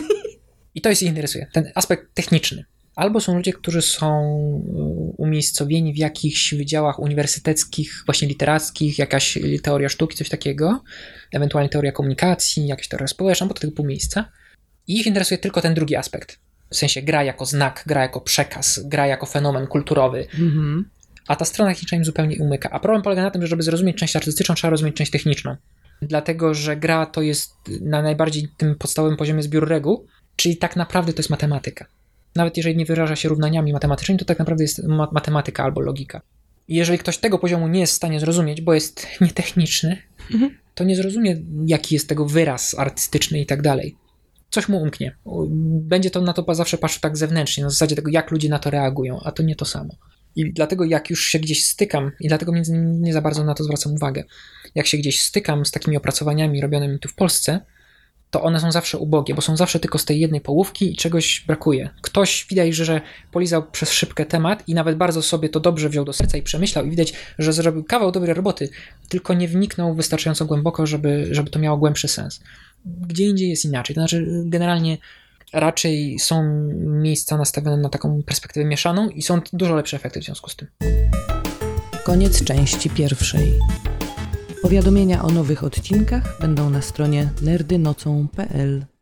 I to ich interesuje, ten aspekt techniczny. Albo są ludzie, którzy są umiejscowieni w jakichś wydziałach uniwersyteckich, właśnie literackich, jakaś teoria sztuki, coś takiego, ewentualnie teoria komunikacji, jakaś teoria społeczna, bo to tego pół miejsca. I ich interesuje tylko ten drugi aspekt. W sensie gra jako znak, gra jako przekaz, gra jako fenomen kulturowy. Mm-hmm. A ta strona techniczna im zupełnie umyka. A problem polega na tym, że żeby zrozumieć część artystyczną, trzeba rozumieć część techniczną. Dlatego, że gra to jest na najbardziej tym podstawowym poziomie zbiór reguł, czyli tak naprawdę to jest matematyka. Nawet jeżeli nie wyraża się równaniami matematycznymi, to tak naprawdę jest matematyka albo logika. I jeżeli ktoś tego poziomu nie jest w stanie zrozumieć, bo jest nietechniczny, to nie zrozumie, jaki jest tego wyraz artystyczny i tak dalej. Coś mu umknie. Będzie to na to zawsze patrzył tak zewnętrznie, na zasadzie tego, jak ludzie na to reagują, a to nie to samo. I dlatego jak już się gdzieś stykam, i dlatego między innymi nie za bardzo na to zwracam uwagę, jak się gdzieś stykam z takimi opracowaniami robionymi tu w Polsce, to one są zawsze ubogie, bo są zawsze tylko z tej jednej połówki i czegoś brakuje. Ktoś widać, że polizał przez szybkę temat i nawet bardzo sobie to dobrze wziął do serca i przemyślał i widać, że zrobił kawał dobrej roboty, tylko nie wniknął wystarczająco głęboko, żeby to miało głębszy sens. Gdzie indziej jest inaczej. To znaczy generalnie raczej są miejsca nastawione na taką perspektywę mieszaną i są dużo lepsze efekty w związku z tym. Koniec części pierwszej. Powiadomienia o nowych odcinkach będą na stronie nerdynocą.pl.